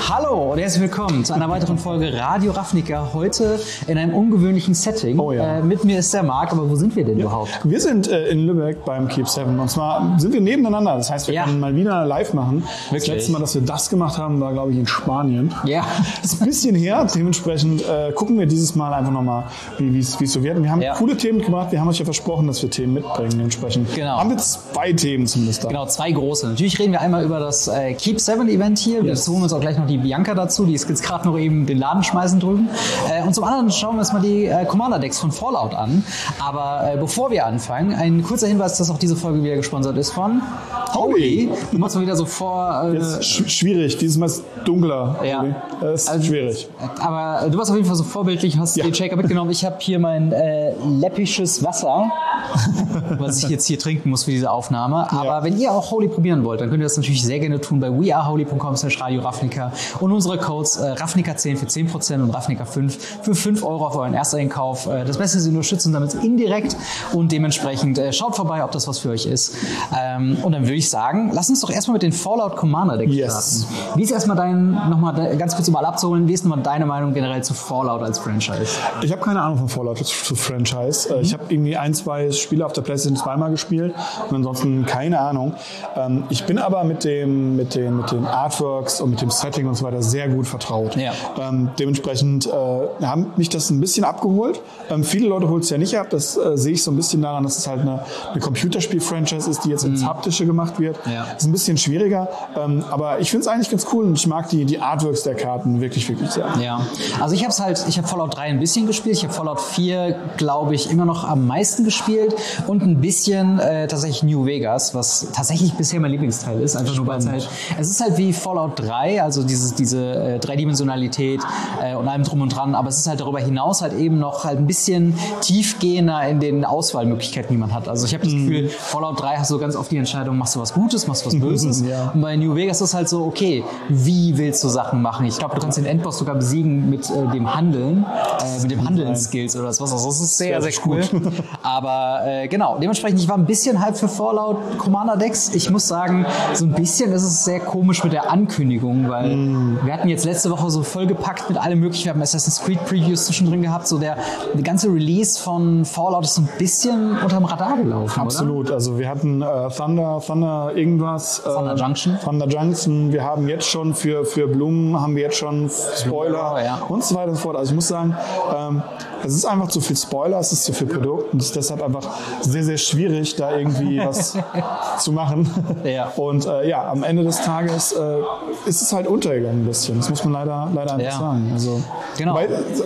Hallo und herzlich willkommen zu einer weiteren Folge Radio Ravnica. Heute in einem ungewöhnlichen Setting. Oh ja. Mit mir ist der Marc, aber wo sind wir denn überhaupt? Wir sind in Lübeck beim Keep 7 und zwar sind wir nebeneinander. Das heißt, wir können mal wieder live machen. Wirklich? Das letzte Mal, dass wir das gemacht haben, war, glaube ich, in Spanien. Ja. Das ist ein bisschen her. Dementsprechend gucken wir dieses Mal einfach nochmal, wie es so wird. Wir haben coole Themen gemacht. Wir haben euch ja versprochen, dass wir Themen mitbringen. Dementsprechend haben wir 2 Themen zumindest da. Genau, 2 große. Natürlich reden wir einmal über das Keep 7 Event hier. Wir holen uns auch gleich noch die Bianca dazu. Die ist jetzt gerade noch eben den Laden schmeißen drüben. Und zum anderen schauen wir uns mal die Commander-Decks von Fallout an. Aber bevor wir anfangen, ein kurzer Hinweis, dass auch diese Folge wieder gesponsert ist von Holy. Du machst mal wieder so vor... Jetzt schwierig. Dieses Mal ist dunkler. Ja. Das ist schwierig. Aber du warst auf jeden Fall so vorbildlich und hast den Shaker mitgenommen. Ich habe hier mein läppisches Wasser, was ich jetzt hier trinken muss für diese Aufnahme. Aber wenn ihr auch Holy probieren wollt, dann könnt ihr das natürlich sehr gerne tun bei weareholy.com/Radio Ravnica und unsere Codes Ravnica10 für 10% und Ravnica5 für 5 Euro auf euren Ersteinkauf. Das Beste ist, ihr unterstützen damit indirekt und dementsprechend schaut vorbei, ob das was für euch ist. Und dann würde ich sagen, lass uns doch erstmal mit den Fallout Commander Decks starten. Wie ist erstmal nochmal ganz kurz mal abzuholen, wie ist nochmal deine Meinung generell zu Fallout als Franchise? Ich habe keine Ahnung von Fallout zu Franchise. Ich habe irgendwie 1-2 Spiele auf der PlayStation 2 gespielt und ansonsten keine Ahnung. Ich bin aber mit den Artworks und mit dem Setting und so weiter sehr gut vertraut. Ja. Dementsprechend haben mich das ein bisschen abgeholt. Viele Leute holen es ja nicht ab. Das sehe ich so ein bisschen daran, dass es halt eine Computerspiel-Franchise ist, die jetzt ins Haptische gemacht wird. Ja. Ist ein bisschen schwieriger. Aber ich finde es eigentlich ganz cool und ich mag die Artworks der Karten wirklich, wirklich sehr. Ja. Also ich habe Fallout 3 ein bisschen gespielt. Ich habe Fallout 4, glaube ich, immer noch am meisten gespielt und ein bisschen tatsächlich New Vegas, was tatsächlich bisher mein Lieblingsteil ist. Einfach nur, weil es ist halt wie Fallout 3, also diese Dreidimensionalität und allem drum und dran, aber es ist halt darüber hinaus halt eben noch halt ein bisschen tiefgehender in den Auswahlmöglichkeiten, die man hat. Also ich habe das Gefühl, Fallout 3 hast du ganz oft die Entscheidung, machst du was Gutes, machst du was Böses. Und bei New Vegas ist halt so, okay, wie willst du Sachen machen? Ich glaube, du kannst den Endboss sogar besiegen mit dem Handeln, mit dem Handeln-Skills oder sowas. Also das ist sehr, sehr cool. Aber genau, dementsprechend, ich war ein bisschen hyped für Fallout Commander Decks. Ich muss sagen, so ein bisschen ist es sehr komisch mit der Ankündigung, weil wir hatten jetzt letzte Woche so vollgepackt mit allem möglichen. Wir haben Assassin's Creed Previews zwischendrin gehabt. So der ganze Release von Fallout ist so ein bisschen unterm Radar gelaufen. Absolut. Oder? Also wir hatten Thunder irgendwas. Thunder Junction. Thunder Junction. Wir haben jetzt schon für Blumen haben wir jetzt schon Spoiler und so weiter und so fort. Also ich muss sagen, es ist einfach zu viel Spoiler, es ist zu viel Produkt und es ist deshalb einfach sehr, sehr schwierig, da irgendwie was zu machen. Ja. Und am Ende des Tages ist es halt untergegangen ein bisschen. Das muss man leider einfach sagen. Also, genau.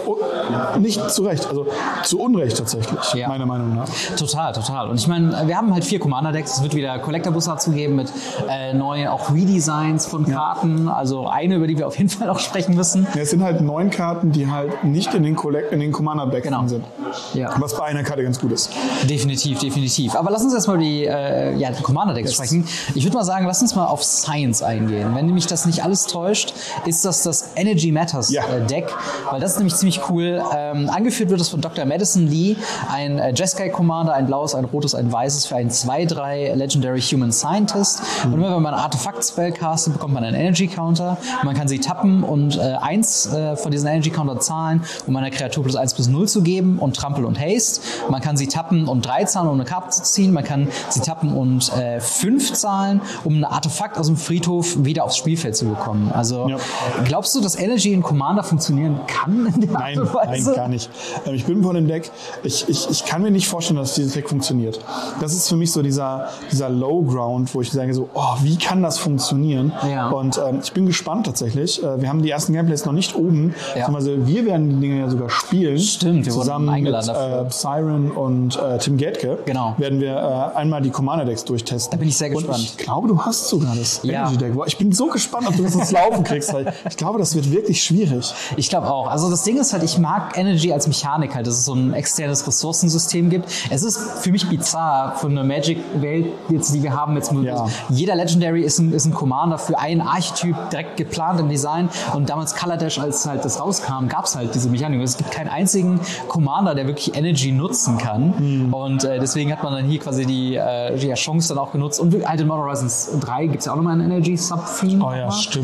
Nicht zu Recht, also zu Unrecht tatsächlich, meiner Meinung nach. Total. Und ich meine, wir haben halt 4 Commander-Decks. Es wird wieder Collector-Bus dazu geben mit neuen auch Redesigns von Karten. Also eine, über die wir auf jeden Fall auch sprechen müssen. Ja, es sind halt 9 Karten, die halt nicht in den Commander-Decks sind. Ja. Was bei einer Karte ganz gut ist. Definitiv. Aber lass uns erstmal die Commander-Decks sprechen. Ich würde mal sagen, lass uns mal auf Science eingehen. Wenn nämlich das nicht alles täuscht, ist das Energy Matters Deck, weil das ist nämlich ziemlich cool. Angeführt wird es von Dr. Madison Lee, ein Jeskai Commander, ein blaues, ein rotes, ein weißes für einen 2/3 Legendary Human Scientist. Und immer wenn man ein Artefakt-Spell castet, bekommt man einen Energy Counter. Man kann sie tappen und 1 von diesen Energy Counter zahlen, um einer Kreatur +1/+0 zu geben und Trampel und Haste. Man kann sie tappen und 3 zahlen, um eine Karte zu ziehen. Man kann sie tappen und 5 zahlen, um ein Artefakt aus dem Friedhof wieder aufs Spielfeld zu bekommen. Also glaubst du, dass Energy in Commander funktionieren kann in der Art und Weise? Nein, gar nicht. Ich bin von dem Deck, ich kann mir nicht vorstellen, dass dieses Deck funktioniert. Das ist für mich so dieser Low Ground, wo ich sage so, wie kann das funktionieren? Ja. Und ich bin gespannt tatsächlich. Wir haben die ersten Gameplays noch nicht oben. Also wir werden die Dinge ja sogar spielen. Stimmt, wir zusammen mit Siren und Tim Gaedtke. Genau. Werden wir einmal die Commander-Decks durchtesten. Da bin ich sehr gespannt. Und ich glaube, du hast sogar das Energy-Deck. Ich bin so gespannt, ob du das ins Laufen kriegst. Weil ich glaube, das wird wirklich schwierig. Ich glaube auch. Also das Ding ist halt, ich mag Energy als Mechanik halt, dass es so ein externes Ressourcensystem gibt. Es ist für mich bizarr von der Magic-Welt, jetzt, die wir haben. Jetzt jeder Legendary ist ein Commander für einen Archetyp direkt geplant im Design. Und damals Kaladesh, als halt das rauskam, gab es halt diese Mechanik. Es gibt keinen einzigen Commander, der wirklich Energy nutzen kann. Und deswegen hat man dann hier quasi die Chance dann auch genutzt. Und halt in Modern Horizons 3 gibt es ja auch nochmal einen Energy-Sub-Theme. Oh ja, stimmt. Das heißt,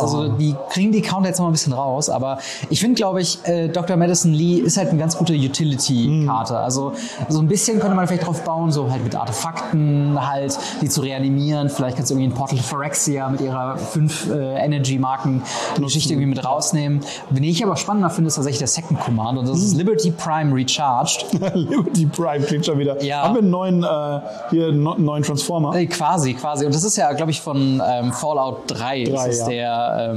Also die kriegen die Counter jetzt noch mal ein bisschen raus, aber ich finde, glaube ich, Dr. Madison Lee ist halt eine ganz gute Utility-Karte. Also so ein bisschen könnte man vielleicht drauf bauen, so halt mit Artefakten halt, die zu reanimieren. Vielleicht kannst du irgendwie ein Portal Phyrexia mit ihrer 5 Energy-Marken Geschichte irgendwie mit rausnehmen. Wen ich aber spannender finde, ist tatsächlich der Second Command und das ist Liberty Prime Recharged. Liberty Prime klingt schon wieder. Ja. Haben wir einen neuen Transformer? Quasi. Und das ist ja, glaube ich, von Fallout 3. Das ist der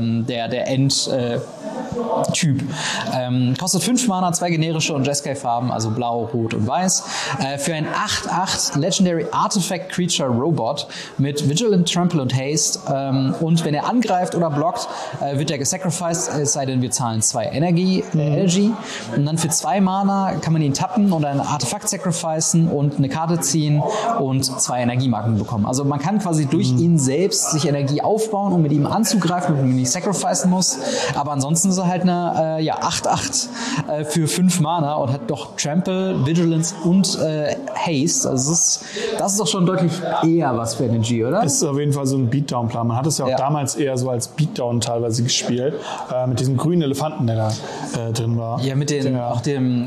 End-Typ. Kostet 5 Mana, 2 generische und Jeskai-Farben, also blau, rot und weiß. Für ein 8/8 Legendary Artifact Creature Robot mit Vigilant, Trample und Haste. Und wenn er angreift oder blockt, wird er gesacrificed, es sei denn, wir zahlen 2 Energy. Und dann für 2 Mana kann man ihn tappen und ein Artefakt sacrificen und eine Karte ziehen und 2 Energiemarken bekommen. Also man kann quasi durch ihn selbst sich Energie aufbauen, um mit ihm anzugreifen, wenn man ihn nicht sacrificen muss. Aber ansonsten ist er halt eine 8/8 für 5 Mana und hat doch Trample, Vigilance und Haste. Also das ist doch schon deutlich eher was für Energy, oder? Ist auf jeden Fall so ein Beatdown-Plan. Man hat es ja auch damals eher so als Beatdown teilweise gespielt, mit diesem grünen Elefanten, der da drin war. Ja, mit dem, auch dem,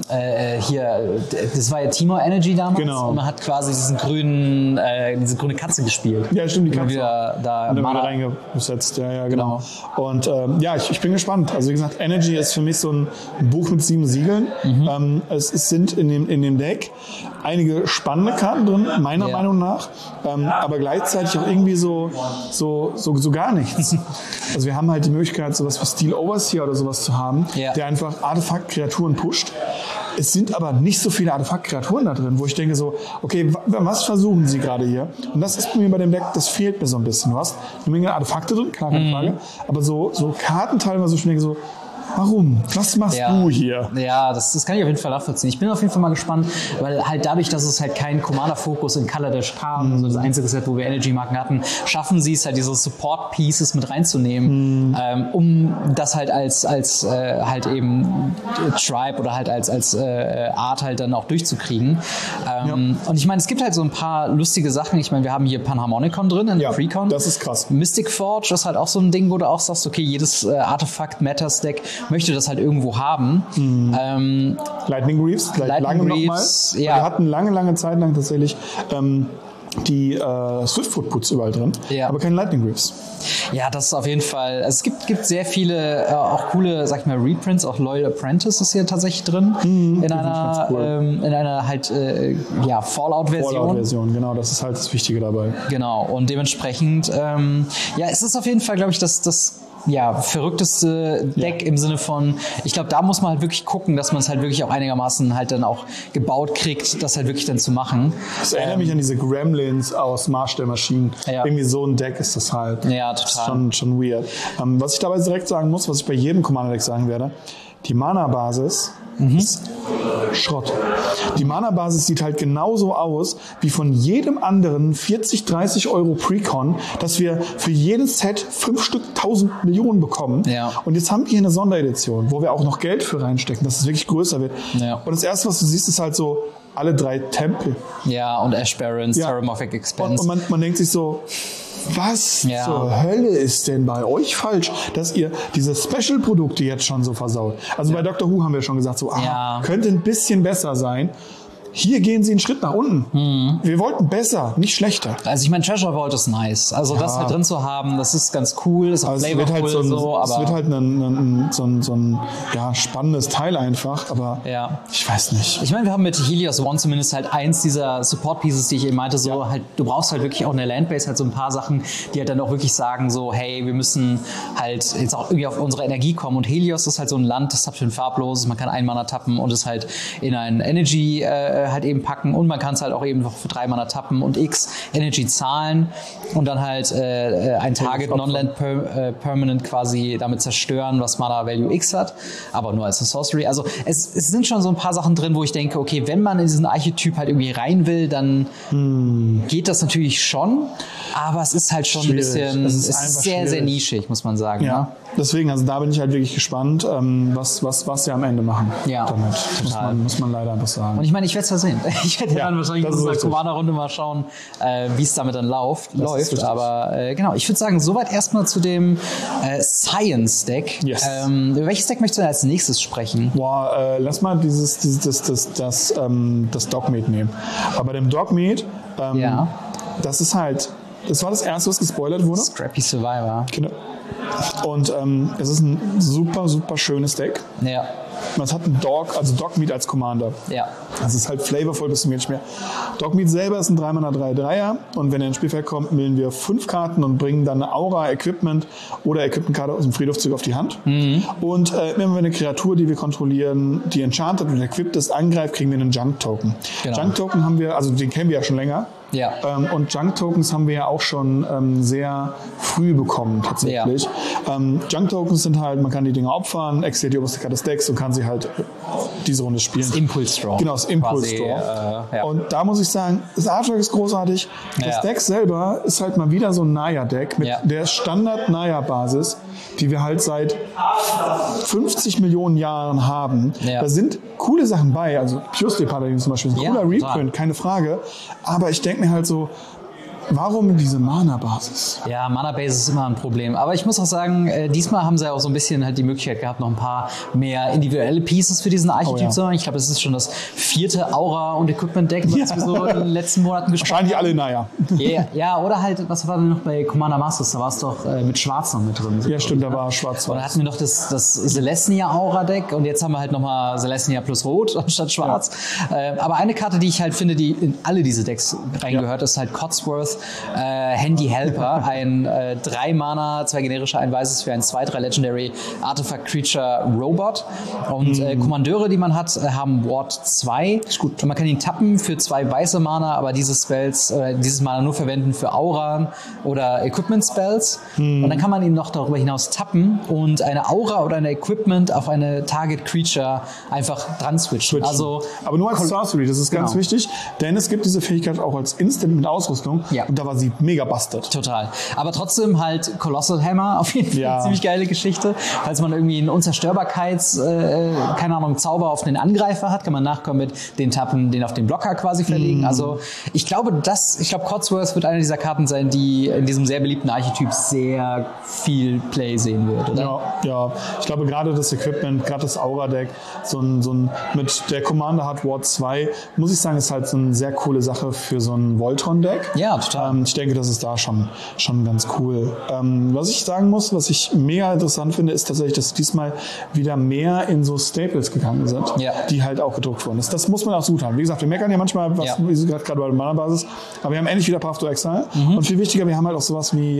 das war ja Timo Energy damals. Genau. Und man hat quasi diese grüne Katze gespielt. Ja, stimmt, die Katze. Wieder reingesetzt, ja, genau. Und ich bin gespannt. Also wie gesagt, Energy ist für mich so ein Buch mit 7 Siegeln. Es sind in dem Deck einige spannende Karten drin, meiner Meinung nach, aber gleichzeitig auch irgendwie so gar nichts. Also wir haben halt die Möglichkeit, sowas wie Steel Overseer oder sowas zu haben, der einfach Artefakt-Kreaturen pusht. Es sind aber nicht so viele Artefakt-Kreaturen da drin, wo ich denke so, okay, was versuchen sie gerade hier? Und das ist mir bei dem Deck, das fehlt mir so ein bisschen. Du hast eine Menge Artefakte drin, klar, keine Frage, aber so Karten teilweise, ich denke so, warum? Was machst du hier? Ja, das kann ich auf jeden Fall nachvollziehen. Ich bin auf jeden Fall mal gespannt, weil halt dadurch, dass es halt keinen Commander-Fokus in Kaladesh kam, also das einzige Set, wo wir Energy-Marken hatten, schaffen sie es halt, diese Support-Pieces mit reinzunehmen, um das halt als halt eben Tribe oder halt als Art halt dann auch durchzukriegen. Und ich meine, es gibt halt so ein paar lustige Sachen. Ich meine, wir haben hier Panharmonicon drin in der Precon. Das ist krass. Mystic Forge ist halt auch so ein Ding, wo du auch sagst, okay, jedes Artefakt-Matters-Deck möchte das halt irgendwo haben. Lightning Greaves, lange nochmal. Ja. Wir hatten lange Zeit lang tatsächlich die Swiftfoot Puts überall drin, aber keine Lightning Greaves. Ja, das ist auf jeden Fall. Also es gibt sehr viele auch coole, sag ich mal, Reprints. Auch Loyal Apprentice ist hier tatsächlich drin in einer halt Fallout-Version. Fallout-Version, genau. Das ist halt das Wichtige dabei. Genau. Und dementsprechend es ist auf jeden Fall, glaube ich, das verrückteste Deck im Sinne von, ich glaube, da muss man halt wirklich gucken, dass man es halt wirklich auch einigermaßen halt dann auch gebaut kriegt, das halt wirklich dann zu machen. Das erinnert mich an diese Gremlins aus Marsch der Maschinen. Ja. Irgendwie so ein Deck ist das halt. Ja, total. Das ist schon weird. Was ich dabei direkt sagen muss, was ich bei jedem Commander-Deck sagen werde, die Mana-Basis ist Schrott. Die Mana-Basis sieht halt genauso aus wie von jedem anderen 40, 30 Euro Precon, dass wir für jedes Set 5 Stück 1000 Millionen bekommen. Ja. Und jetzt haben wir hier eine Sonderedition, wo wir auch noch Geld für reinstecken, dass es wirklich größer wird. Ja. Und das Erste, was du siehst, ist halt so alle 3 Tempel. Ja, und Ash Barons, Terramorphic Expense. Und man denkt sich so, was zur Hölle ist denn bei euch falsch, dass ihr diese Special-Produkte jetzt schon so versaut? Also bei Doctor Who haben wir schon gesagt, so könnte ein bisschen besser sein. Hier gehen sie einen Schritt nach unten. Wir wollten besser, nicht schlechter. Also ich meine, Treasure Vault ist nice. Also das halt drin zu haben, das ist ganz cool. Ist auch also es wird halt es wird halt so ein spannendes Teil einfach, aber ich weiß nicht. Ich meine, wir haben mit Helios One zumindest halt eins dieser Support-Pieces, die ich eben meinte, so halt, du brauchst halt wirklich auch in der Landbase halt so ein paar Sachen, die halt dann auch wirklich sagen so, hey, wir müssen halt jetzt auch irgendwie auf unsere Energie kommen. Und Helios ist halt so ein Land, das hat für ein farbloses, man kann einen Mana tappen und es halt in ein Energy halt eben packen und man kann es halt auch eben noch für 3 Mana tappen und X Energy zahlen und dann halt ein Target Non-Land Permanent quasi damit zerstören, was Mana Value X hat, aber nur als eine Sorcery. Also es sind schon so ein paar Sachen drin, wo ich denke, okay, wenn man in diesen Archetyp halt irgendwie rein will, dann geht das natürlich schon, aber es ist halt schon schwierig. Ein bisschen, es ist sehr, sehr nischig, muss man sagen. sagen. Ja, Ne? deswegen, also da bin ich halt wirklich gespannt, was sie am Ende machen. Ja, damit. total. Muss man leider einfach sagen. Und ich meine, ich werde es ja sehen. Ich werde dann wahrscheinlich in unserer richtig. Commander-Runde mal schauen, wie es damit dann läuft. richtig. Aber genau, ich würde sagen, soweit erstmal zu dem Science-Deck. Yes. Über welches Deck möchtest du denn als nächstes sprechen? Boah, lass mal das Dogmeat nehmen. Aber bei dem Dogmeat, das ist halt, das war das erste, was gespoilert wurde. Scrappy Survivor. Genau. Und es ist ein super, super schönes Deck. Ja. Es hat einen Dogmeat als Commander. Ja. Das ist halt flavorvoll bis zum geht nicht mehr. Dogmeat selber ist ein 3-Mana 3/3er und wenn er ins Spielfeld kommt, wählen wir 5 Karten und bringen dann eine Aura, Equipment oder Equipment-Karte aus dem Friedhof zurück auf die Hand. Und wenn wir eine Kreatur, die wir kontrollieren, die enchanted und equipped ist, angreift, kriegen wir einen Junk-Token. Genau. Junk-Token haben wir, also den kennen wir ja schon länger. Ja. Und Junk-Tokens haben wir ja auch schon sehr früh bekommen tatsächlich. Ja. Junk-Tokens sind halt, man kann die Dinger opfern, exiliert die oberste Karte des Decks und kann sie halt diese Runde spielen. Das Impulse-Draw. Genau, das Impulse-Draw. Ja. Und da muss ich sagen, das Artwork ist großartig. Das Deck selber ist halt mal wieder so ein Naya-Deck mit der Standard-Naya-Basis, die wir halt seit 50 Millionen Jahren haben. Ja. Da sind coole Sachen bei, also Pure Steel Paladin zum Beispiel, ist ein cooler Reprint, total. keine Frage. Aber ich denke mir halt so, warum diese Mana-Basis? Ja, Mana-Base ist immer ein Problem. Aber ich muss auch sagen, diesmal haben sie auch so ein bisschen halt die Möglichkeit gehabt, noch ein paar mehr individuelle Pieces für diesen Archetyp zu machen. Ich glaube, das ist schon das 4. Aura- und Equipment-Deck, was wir so in den letzten Monaten gespielt haben. Wahrscheinlich alle Naya. Ja, oder halt, was war denn noch bei Commander Masters? Da war es doch mit Schwarz noch mit drin. Ja, stimmt, da war Schwarz. Und dann hatten wir noch das Celestia Aura-Deck und jetzt haben wir halt nochmal Celestia plus Rot anstatt Schwarz. Aber eine Karte, die ich halt finde, die in alle diese Decks reingehört, ist halt Codsworth Handy Helper, ein 3 Mana, 2 generische, ein weißes für ein 2/3 Legendary Artifact Creature Robot. Und Kommandeure, die man hat, haben Ward 2. Ist gut. Und man kann ihn tappen für 2 weiße Mana, aber dieses Mana nur verwenden für Aura oder Equipment Spells. Und dann kann man ihn noch darüber hinaus tappen und eine Aura oder ein Equipment auf eine Target Creature einfach dran switchen. Also, aber nur als Sorcery, das ist ganz wichtig, denn es gibt diese Fähigkeit auch als Instant mit Ausrüstung. Ja. Und da war sie mega busted. Total. Aber trotzdem halt Colossal Hammer, auf jeden Fall eine ziemlich geile Geschichte. Falls man irgendwie einen keine Ahnung, Zauber auf den Angreifer hat, kann man nachkommen mit den Tappen, den auf den Blocker quasi verlegen. Also ich glaube, Codsworth wird eine dieser Karten sein, die in diesem sehr beliebten Archetyp sehr viel Play sehen wird, oder? Ja. Ich glaube, gerade das Equipment, gerade das Aura-Deck, so ein mit der Commander hat Ward 2, muss ich sagen, ist halt so eine sehr coole Sache für so ein Voltron-Deck. Ja, total. Ich denke, das ist da schon ganz cool. Was ich sagen muss, was ich mega interessant finde, ist tatsächlich, dass diesmal wieder mehr in so Staples gegangen sind, die halt auch gedruckt wurden. Das muss man auch gut haben. Wie gesagt, wir meckern ja manchmal, wie gerade bei der Mana-Basis, aber wir haben endlich wieder Path to Exile. Und viel wichtiger, wir haben halt auch sowas wie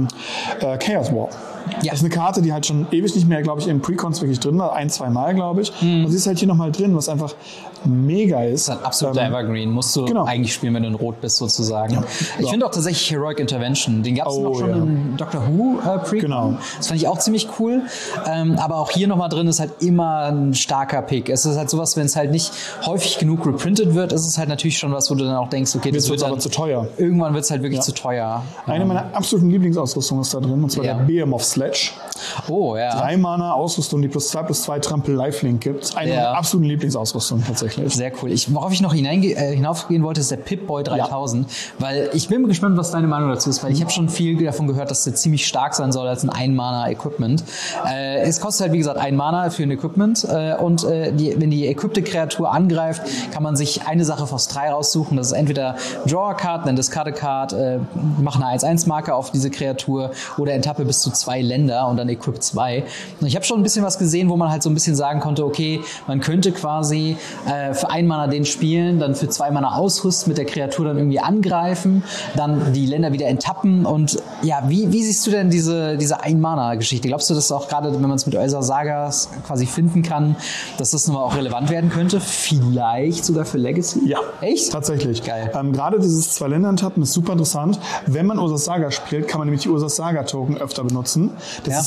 Chaos War. Ja. Das ist eine Karte, die halt schon ewig nicht mehr, glaube ich, im Precons wirklich drin war. 1-2 Mal, glaube ich. Und sie ist halt hier nochmal drin, was einfach mega ist. Das ist ein absoluter Evergreen. Musst du eigentlich spielen, wenn du in Rot bist, sozusagen. Ja. Ich finde auch tatsächlich Heroic Intervention. Den gab es noch schon im Doctor Who Precon. Genau. Das fand ich auch ziemlich cool. Aber auch hier nochmal drin ist halt immer ein starker Pick. Es ist halt sowas, wenn es halt nicht häufig genug reprintet wird, ist es halt natürlich schon was, wo du dann auch denkst, okay, das wird aber zu teuer. Irgendwann wird es halt wirklich zu teuer. Eine meiner absoluten Lieblingsausrüstungen ist da drin, und zwar der Behemoth Sledge. Oh, ja. 3 Mana Ausrüstung, die +2/+2 Trampel Lifelink gibt. Eine meiner absoluten Lieblingsausrüstungen tatsächlich. Sehr cool. Worauf ich noch hinaufgehen wollte, ist der Pip-Boy 3000, weil ich bin gespannt, was deine Meinung dazu ist, weil ich habe schon viel davon gehört, dass der ziemlich stark sein soll als ein 1-Mana-Equipment. Es kostet halt, wie gesagt, 1 Mana für ein Equipment und wenn die equippte Kreatur angreift, kann man sich eine Sache aus 3 raussuchen. Das ist entweder Draw a Card, dann Discard a Card, mach eine 1-1-Marke auf diese Kreatur oder enttappe bis zu 2 Länder und dann Equip 2. Und ich habe schon ein bisschen was gesehen, wo man halt so ein bisschen sagen konnte, okay, man könnte quasi für 1 Mana den spielen, dann für 2 Mana ausrüsten, mit der Kreatur dann irgendwie angreifen, dann die Länder wieder enttappen und ja, wie siehst du denn diese 1-Mana-Geschichte? Glaubst du, dass auch gerade, wenn man es mit Urza Sagas quasi finden kann, dass das nochmal auch relevant werden könnte? Vielleicht sogar für Legacy? Ja. Echt? Tatsächlich. Geil. Gerade dieses 2 Länder enttappen ist super interessant. Wenn man Urza Saga spielt, kann man nämlich die Urza Saga Token öfter benutzen. Das ist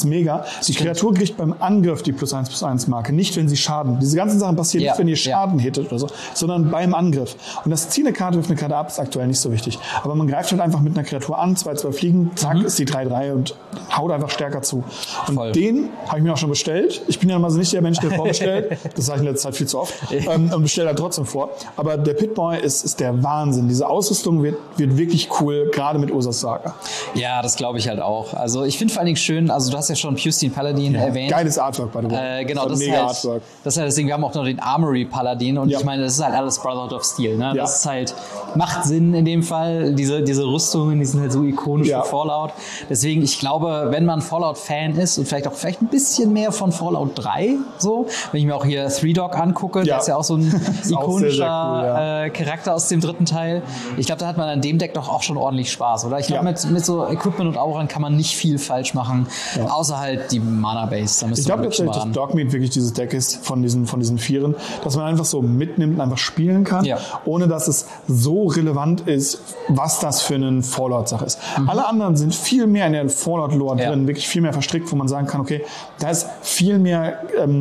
ist mega. Die Kreatur kriegt beim Angriff die +1/+1 Marke, nicht wenn sie Schaden. Diese ganzen Sachen passieren nicht, wenn ihr Schaden hittet oder so, sondern beim Angriff. Und das Ziehen eine Karte, wirft eine Karte ab, ist aktuell nicht so wichtig. Aber man greift halt einfach mit einer Kreatur an, 2/2 Fliegen, zack, ist die 3/3 und haut einfach stärker zu. Und den habe ich mir auch schon bestellt. Ich bin ja normalerweise nicht der Mensch, der vorbestellt. Das sage ich in letzter Zeit viel zu oft. Und bestelle da trotzdem vor. Aber der Pip-Boy ist der Wahnsinn. Diese Ausrüstung wird wirklich cool, gerade mit Ursas Saga. Ja, das glaube ich halt auch. Also ich finde vor allen Dingen schön, also du hast ja schon Pustin Paladin erwähnt. Geiles Artwork, by the way. Genau, das ist mega halt, Artwork. Das ist halt das Ding, wir haben auch noch den Armory Paladin und ich meine, das ist halt alles Brotherhood of Steel. Ne? Das ist halt, macht Sinn in dem Fall. Diese Rüstungen, die sind halt so ikonisch für Fallout. Deswegen, ich glaube, wenn man Fallout-Fan ist und vielleicht ein bisschen mehr von Fallout 3, so, wenn ich mir auch hier Three Dog angucke, der ist ja auch so ein ikonischer cool, Charakter aus dem 3. Teil. Ich glaube, da hat man an dem Deck doch auch schon ordentlich Spaß, oder? Ich glaube, mit so Equipment und Auran kann man nicht viel falsch machen, außer halt die Mana-Base. Ich glaube tatsächlich, dass Dogmeat wirklich dieses Deck ist von diesen Vieren, dass man einfach so mitnimmt und einfach spielen kann, ohne dass es so relevant ist, was das für eine Fallout-Sache ist. Alle anderen sind viel mehr in der Fallout-Lore drin, wirklich viel mehr verstrickt, wo man sagen kann, okay, da ist viel mehr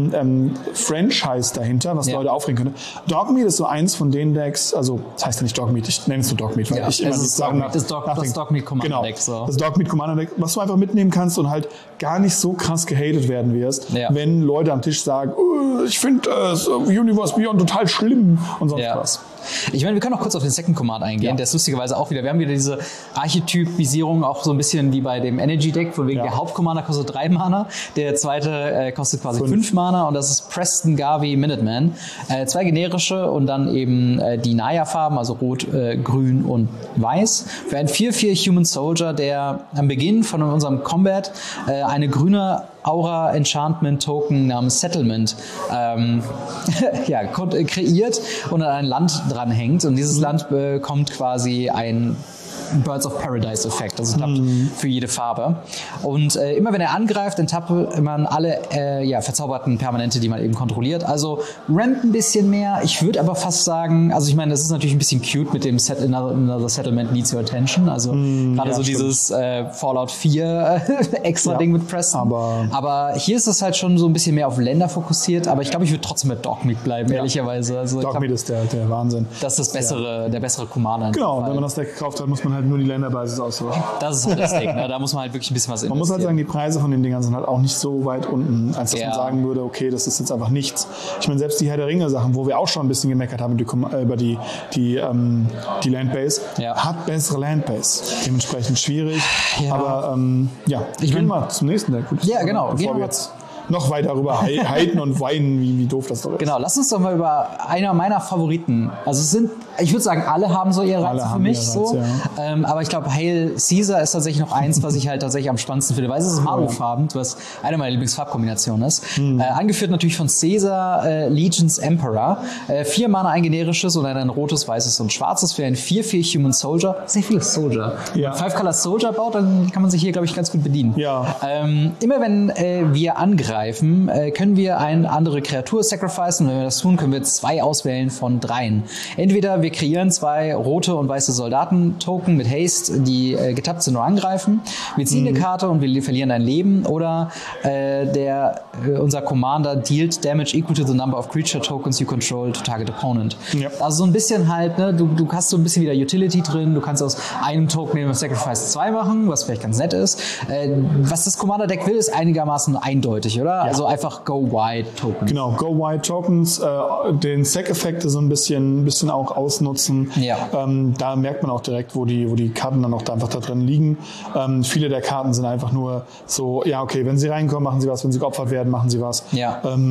Franchise dahinter, was Leute aufregen können. Dogmeat ist so eins von den Decks, also das heißt ja nicht Dogmeat, ich nenne es nur Dogmeat, weil ich immer nicht sagen das Dogmeat Commander Deck. Genau, das Dogmeat Commander Deck, was du einfach mitnehmen kannst und halt gar nicht so krass gehatet werden wirst, wenn Leute am Tisch sagen, ich finde Universe Beyond total schlimm und sonst was. Ich meine, wir können auch kurz auf den Second Command eingehen. Der ist lustigerweise auch wieder, wir haben wieder diese Archetypisierung, auch so ein bisschen wie bei dem Energy Deck, von wegen der Hauptcommander kostet 3 Mana, der zweite kostet quasi 5 Mana und das ist Preston Garvey Minuteman. 2 generische und dann eben die Naya-Farben, also Rot, Grün und Weiß. Für einen 4/4 Human Soldier, der am Beginn von unserem Combat eine grüne Aura Enchantment Token namens Settlement kreiert und an ein Land dranhängt. Und dieses Land bekommt quasi ein Birds of Paradise Effekt, also klappt für jede Farbe. Und immer wenn er angreift, enttappe man alle verzauberten Permanente, die man eben kontrolliert. Also rampt ein bisschen mehr. Ich würde aber fast sagen, also ich meine, das ist natürlich ein bisschen cute mit dem Another Settlement Needs Your Attention. Also gerade so dieses Fallout 4 extra Ding mit Preston. Aber hier ist es halt schon so ein bisschen mehr auf Länder fokussiert. Aber ich glaube, ich würde trotzdem mit Dogmeat bleiben, ehrlicherweise. Also Dogmeat ist der Wahnsinn. Das ist der bessere Commander. Genau, wenn man das Deck gekauft hat, muss man halt nur die Länderbasis austauschen. Das ist halt das Ding, ne? Da muss man halt wirklich ein bisschen was investieren. Man muss halt sagen, die Preise von den Dingern sind halt auch nicht so weit unten, als dass man sagen würde, okay, das ist jetzt einfach nichts. Ich meine, selbst die Herr der Ringe Sachen, wo wir auch schon ein bisschen gemeckert haben über die Landbase, hat bessere Landbase. Dementsprechend schwierig. Aber ich will mal zum nächsten Deck. Ja, genau. Bevor wir jetzt noch weiter darüber halten und weinen, wie doof das doch ist. Genau, lass uns doch mal über einer meiner Favoriten. Also es sind, ich würde sagen, alle haben so ihre Reize für mich. Aber ich glaube, Hail Caesar ist tatsächlich noch eins, was ich halt tatsächlich am spannendsten finde, weil es ist Maru-Farben, was eine meiner Lieblingsfarbkombinationen ist. Angeführt natürlich von Caesar, Legions Emperor. 4 Mana, ein generisches und ein rotes, weißes und schwarzes für einen 4/4 Human Soldier. Sehr viele Soldier. Wenn man 5-Color Soldier baut, dann kann man sich hier, glaube ich, ganz gut bedienen. Immer wenn wir angreifen, können wir eine andere Kreatur sacrificen. Wenn wir das tun, können wir 2 auswählen von 3. Entweder wir kreieren 2 rote und weiße Soldaten-Token mit Haste, die getappt sind und angreifen. Wir ziehen eine Karte und wir verlieren ein Leben. Oder unser Commander dealt damage equal to the number of creature tokens you control to target opponent. Also so ein bisschen halt, ne, du hast so ein bisschen wieder Utility drin. Du kannst aus einem Token nehmen und Sacrifice 2 machen, was vielleicht ganz nett ist. Was das Commander-Deck will, ist einigermaßen eindeutig, oder? Also einfach Go Wide Tokens. Genau, Go Wide Tokens, den Sack-Effekte so ein bisschen auch ausnutzen. Da merkt man auch direkt, wo die Karten dann auch einfach da drin liegen. Viele der Karten sind einfach nur so, okay, wenn sie reinkommen, machen sie was, wenn sie geopfert werden, machen sie was. Sie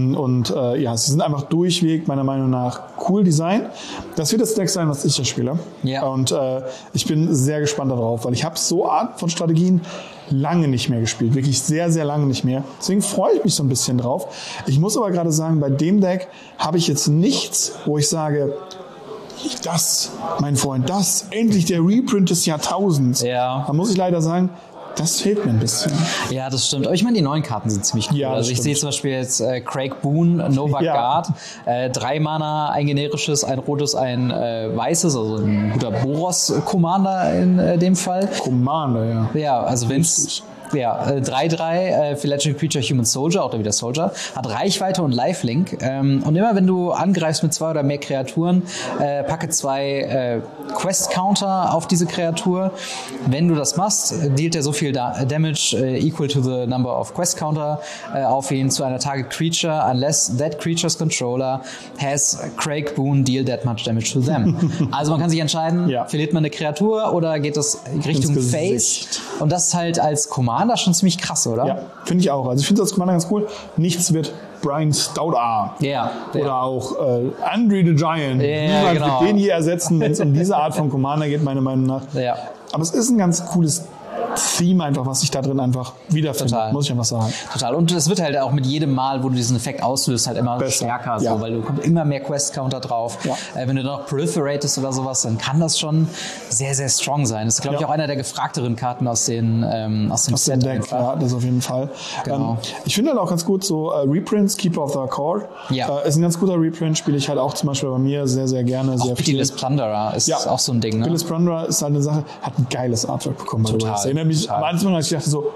sind einfach durchweg, meiner Meinung nach, cool Design. Das wird das Deck sein, was ich da spiele. Und ich bin sehr gespannt darauf, weil ich habe so Art von Strategien lange nicht mehr gespielt. Wirklich sehr, sehr lange nicht mehr. Deswegen freue ich mich so ein bisschen drauf. Ich muss aber gerade sagen, bei dem Deck habe ich jetzt nichts, wo ich sage, das, mein Freund, das, endlich der Reprint des Jahrtausends. Da muss ich leider sagen, das fehlt mir ein bisschen. Ja, das stimmt. Aber ich meine, die neuen Karten sind ziemlich cool. Also ich sehe zum Beispiel jetzt Craig Boone, Nova Guard, 3 Mana, ein generisches, ein rotes, ein weißes, also ein guter Boros-Commander in dem Fall. Commander, Ja, also wenn es Ja, 3-3 für Legendary Creature Human Soldier, auch da wieder Soldier, hat Reichweite und Lifelink. Und immer wenn du angreifst mit 2 oder mehr Kreaturen, packe 2 Quest-Counter auf diese Kreatur. Wenn du das machst, dealt er so viel Damage equal to the number of Quest-Counter auf ihn zu einer Target Creature, unless that creature's controller has Craig Boone, deal that much damage to them. Also man kann sich entscheiden, verliert man eine Kreatur oder geht das Richtung Face? Und das ist halt als Commander schon ziemlich krass, oder? Ja, finde ich auch. Also ich finde das Commander ganz cool. Nichts wird Brian Stoutarm oder auch Andre the Giant. Niemand wird den hier ersetzen, wenn es um diese Art von Commander geht, meiner Meinung nach. Ja. Aber es ist ein ganz cooles Theme einfach, was sich da drin einfach wiederfindet, muss ich einfach sagen. Total. Und es wird halt auch mit jedem Mal, wo du diesen Effekt auslöst, halt immer stärker, so, weil du kommt immer mehr Quest-Counter drauf. Ja. Wenn du noch proliferatest oder sowas, dann kann das schon sehr, sehr strong sein. Das ist, glaube ich, auch einer der gefragteren Karten aus dem Set. Deck, ja, das auf jeden Fall. Genau. Ich finde halt auch ganz gut so Reprints, Keeper of the Core. Ja. Ist ein ganz guter Reprint, spiele ich halt auch zum Beispiel bei mir sehr, sehr gerne. Auch Pitiless Plunderer ist auch so ein Ding. Ne? Pitiless Plunderer ist halt eine Sache, hat ein geiles Artwork bekommen. Total. Das erinnert mich am Anfang, als ich dachte so,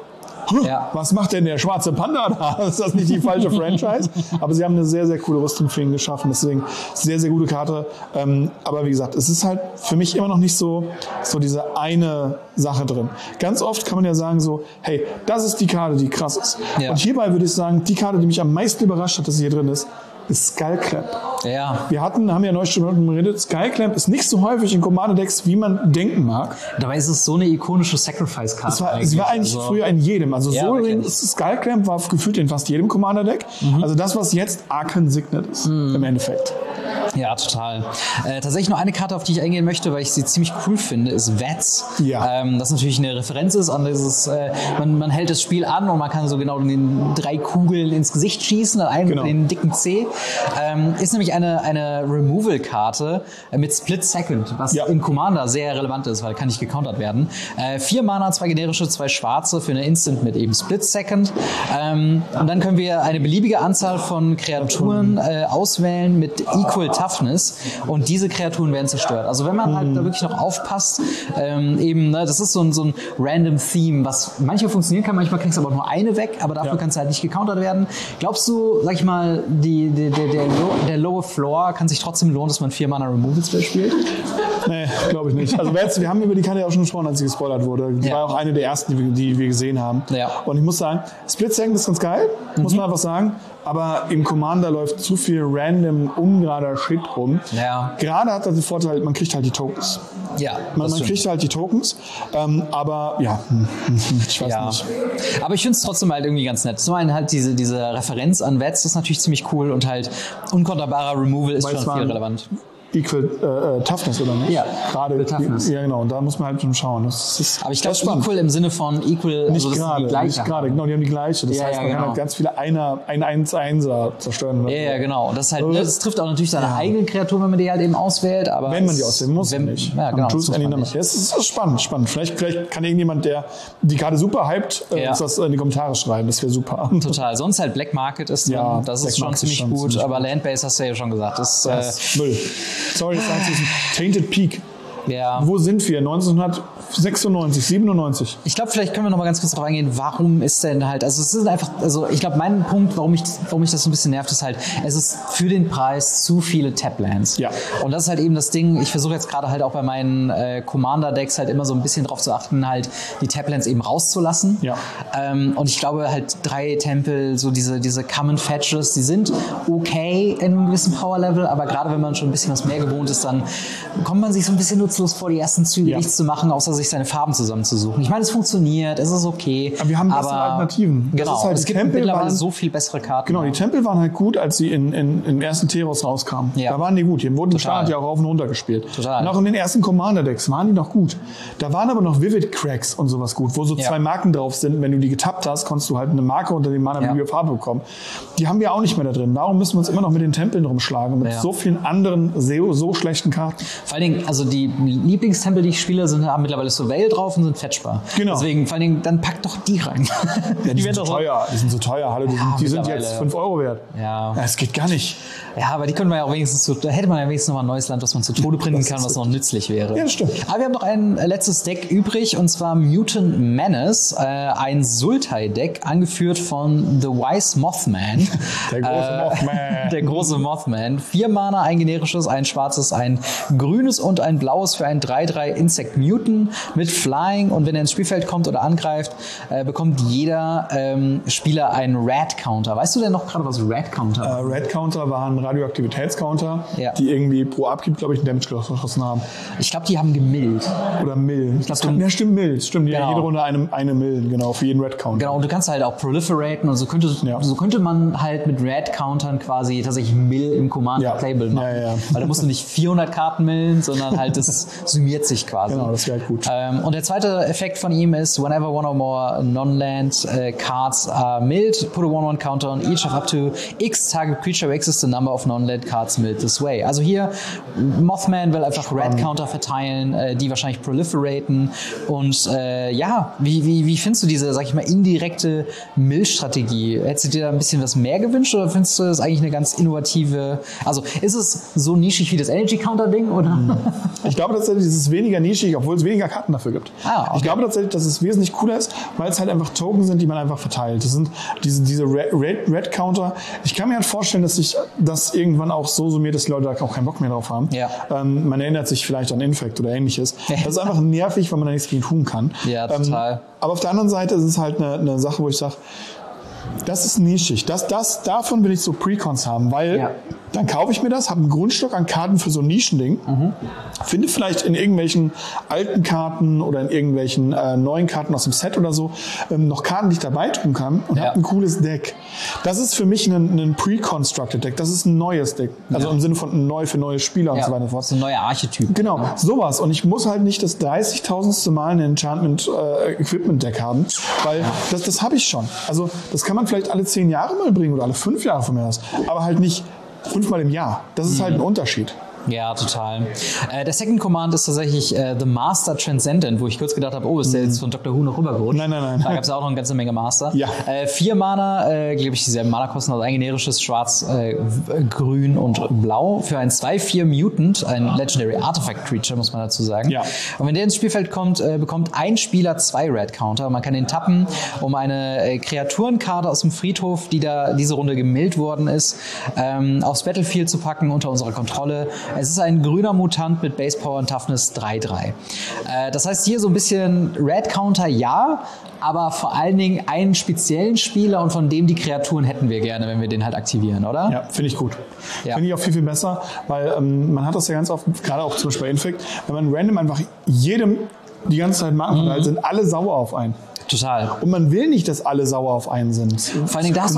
was macht denn der schwarze Panda da? Ist das nicht die falsche Franchise? Aber sie haben eine sehr, sehr coole Rüstung für ihn geschaffen. Deswegen sehr, sehr gute Karte. Aber wie gesagt, es ist halt für mich immer noch nicht so diese eine Sache drin. Ganz oft kann man ja sagen so, hey, das ist die Karte, die krass ist. Ja. Und hierbei würde ich sagen, die Karte, die mich am meisten überrascht hat, dass sie hier drin ist Skullclamp. Ja. Haben ja neulich schon geredet, Skullclamp ist nicht so häufig in Commander-Decks, wie man denken mag. Dabei ist es so eine ikonische Sacrifice-Karte. Es war eigentlich früher in jedem. Also Skullclamp war gefühlt in fast jedem Commander-Deck. Also das, was jetzt Arcane Signet ist, im Endeffekt. Ja, total. Tatsächlich noch eine Karte, auf die ich eingehen möchte, weil ich sie ziemlich cool finde, ist Vats. Ja. Das natürlich eine Referenz ist an dieses, man hält das Spiel an und man kann so genau den 3 Kugeln ins Gesicht schießen, dann einen mit den dicken C. Ist nämlich eine Removal-Karte mit Split Second, was in Commander sehr relevant ist, weil kann nicht gecountert werden. 4 Mana, 2 generische, 2 schwarze für eine Instant mit eben Split Second. Und dann können wir eine beliebige Anzahl von Kreaturen auswählen mit Equal Toughness und diese Kreaturen werden zerstört. Also wenn man halt da wirklich noch aufpasst, das ist so ein random Theme, was manchmal funktionieren kann, manchmal kriegst du aber nur eine weg, aber dafür kannst du halt nicht gecountert werden. Glaubst du, sag ich mal, der Lower Floor kann sich trotzdem lohnen, dass man 4 Mana Removal Spell spielt? Nee, glaube ich nicht. Also wir haben über die Karte ja auch schon gesprochen, als sie gespoilert wurde. Die war auch eine der ersten, die wir gesehen haben. Ja. Und ich muss sagen, Split Second ist ganz geil, muss man einfach sagen. Aber im Commander läuft zu viel random, ungerader Shit rum. Ja. Gerade hat das den Vorteil, man kriegt halt die Tokens. Ja, man kriegt halt die Tokens, aber ich weiß nicht. Aber ich finde es trotzdem halt irgendwie ganz nett. Zum einen halt diese Referenz an Vets ist natürlich ziemlich cool und halt unkonterbarer Removal ist schon viel relevant. Equal Toughness, oder nicht? Ja, gerade Toughness. Ja, genau. Und da muss man halt schon schauen. Aber ich glaube, Equal im Sinne von Equal, nicht also gerade, genau, die haben die gleiche. Das heißt, man kann halt ganz viele ein 1-1er zerstören. Ja, genau. Und das halt, das trifft auch natürlich seine eigenen Kreaturen, wenn man die halt eben auswählt. Aber wenn man die auswählen muss, nicht. Ja, genau. Das ist spannend. Vielleicht kann irgendjemand, der die Karte super hypt, uns das in die Kommentare schreiben. Das wäre super. Total. Sonst halt Black Market ist drin. Das ist schon ziemlich gut. Aber Landbase hast du ja schon gesagt. Das ist Müll. Sorry, das heißt, Tainted Peak. Ja. Wo sind wir? 1996, 97? Ich glaube, vielleicht können wir noch mal ganz kurz darauf eingehen, warum ist denn halt, also es ist einfach, also ich glaube, mein Punkt, warum mich das so ein bisschen nervt, ist halt, es ist für den Preis zu viele Taplands. Ja. Und das ist halt eben das Ding, ich versuche jetzt gerade halt auch bei meinen Commander-Decks halt immer so ein bisschen drauf zu achten, halt die Taplands eben rauszulassen. Ja. Und ich glaube halt 3 Tempel, so diese Common Fetches, die sind okay in einem gewissen Power-Level, aber gerade wenn man schon ein bisschen was mehr gewohnt ist, dann kommt man sich so ein bisschen nutzlos vor, die ersten Züge nichts zu machen, außer sich seine Farben zusammenzusuchen. Ich meine, es funktioniert, es ist okay. Aber wir haben bessere Alternativen. Genau, halt, es gibt mittlerweile so viel bessere Karten. Genau, die Tempel waren halt gut, als sie im ersten Teros rauskamen. Ja. Da waren die gut. Die wurden im Standard ja auch rauf und runter gespielt. Total. Und auch in den ersten Commander-Decks waren die noch gut. Da waren aber noch Vivid Cracks und sowas gut, wo so 2 Marken drauf sind. Wenn du die getappt hast, konntest du halt eine Marke unter dem Mana Farbe bekommen. Die haben wir auch nicht mehr da drin. Warum müssen wir uns immer noch mit den Tempeln rumschlagen? Mit so vielen anderen so schlechten Karten. Vor allen Dingen, also die Lieblingstempel, die ich spiele, haben mittlerweile Surveil drauf und sind fetchbar. Genau. Deswegen, vor allen Dingen, dann pack doch die rein. Ja, die sind so teuer. Die sind so teuer. Hallo, die sind jetzt 5 € wert. Ja. Es geht gar nicht. Ja, aber die können wir ja auch wenigstens da hätte man ja wenigstens noch mal ein neues Land, was man zu Tode bringen kann, was noch nützlich wäre. Ja, das stimmt. Aber wir haben noch ein letztes Deck übrig, und zwar Mutant Menace, ein Sultai-Deck, angeführt von The Wise Mothman. Der große Mothman. Der große Mothman. 4 Mana, ein generisches, ein schwarzes, ein grünes und ein blaues für ein 3/3 Insect Mutant mit Flying, und wenn er ins Spielfeld kommt oder angreift, bekommt jeder Spieler einen Rat-Counter. Weißt du denn noch gerade, was Rat-Counter war? Rat-Counter waren Radioaktivitätscounter, Ja. die irgendwie pro Abgib, glaube ich, einen Damage geschossen haben. Ich glaube, die haben gemillt. Oder Mill. Ja, stimmt, Mill. Stimmt, Genau. jede Runde eine Mill, genau, für jeden Rat-Counter. Genau, und du kannst halt auch proliferaten, und so könnte man halt mit Rat-Countern quasi tatsächlich Mill im Commander-Playable machen. Ja. Weil da musst du nicht 400 Karten millen, sondern halt das summiert sich quasi. Genau, das wäre halt gut. Und der zweite Effekt von ihm ist, whenever one or more non-land cards are milled, put a 1/1 counter on each of up to X target creature who exists the number of non-land cards milled this way. Also hier, Mothman will einfach Rat-Counter verteilen, die wahrscheinlich proliferaten. Und wie findest du diese, sag ich mal, indirekte Mill-Strategie? Hättest du dir da ein bisschen was mehr gewünscht, oder findest du das eigentlich eine ganz innovative, also ist es so nischig wie das Energy-Counter-Ding, oder? Ich glaube tatsächlich, es ist weniger nischig, obwohl es weniger Karten dafür gibt. Okay. Ich glaube tatsächlich, dass es wesentlich cooler ist, weil es halt einfach Token sind, die man einfach verteilt. Das sind diese Red-Counter. Ich kann mir halt vorstellen, dass sich das irgendwann auch so summiert, dass die Leute da auch keinen Bock mehr drauf haben. Ja. Man erinnert sich vielleicht an Infect oder ähnliches. Das ist einfach nervig, weil man da nichts gegen tun kann. Ja, total. Aber auf der anderen Seite ist es halt eine Sache, wo ich sage, das ist nischig. Davon will ich so Precons haben, weil dann kaufe ich mir das, habe einen Grundstock an Karten für so ein Nischending, finde vielleicht in irgendwelchen alten Karten oder in irgendwelchen neuen Karten aus dem Set oder so noch Karten, die ich dabei tun kann, und habe ein cooles Deck. Das ist für mich ein Pre-Constructed Deck. Das ist ein neues Deck. Also im Sinne von neu für neue Spieler und so weiter und so fort. Das ist ein neuer Archetyp. Genau, sowas. Und ich muss halt nicht das 30.000. Mal ein Enchantment-Equipment-Deck haben, weil das habe ich schon. Also das kann man vielleicht alle 10 Jahre mal bringen oder alle 5 Jahre von mir aus, aber halt nicht 5-mal im Jahr. Das ist halt ein Unterschied. Ja, total. Der Second Command ist tatsächlich The Master Transcendent, wo ich kurz gedacht habe, ist der jetzt von Dr. Who noch rübergerutscht? Nein. Da gab es ja auch noch eine ganze Menge Master. Ja. 4 Mana, glaube ich, dieselben Mana-Kosten, also ein generisches Schwarz, Grün und Blau für ein 2/4 Mutant, ein Legendary Artifact Creature, muss man dazu sagen. Ja. Und wenn der ins Spielfeld kommt, bekommt ein Spieler 2 Red Counter. Man kann den tappen, um eine Kreaturenkarte aus dem Friedhof, die da diese Runde gemillt worden ist, aufs Battlefield zu packen unter unserer Kontrolle. Es ist ein grüner Mutant mit Base Power und Toughness 3/3. Das heißt hier so ein bisschen Red Counter, ja, aber vor allen Dingen einen speziellen Spieler, und von dem die Kreaturen hätten wir gerne, wenn wir den halt aktivieren, oder? Ja, finde ich gut. Ja. Finde ich auch viel, viel besser, weil man hat das ja ganz oft, gerade auch zum Beispiel bei Infect, wenn man random einfach jedem die ganze Zeit Marken verteilt, sind alle sauer auf einen. Total. Und man will nicht, dass alle sauer auf einen sind. Vor allen Dingen, da hast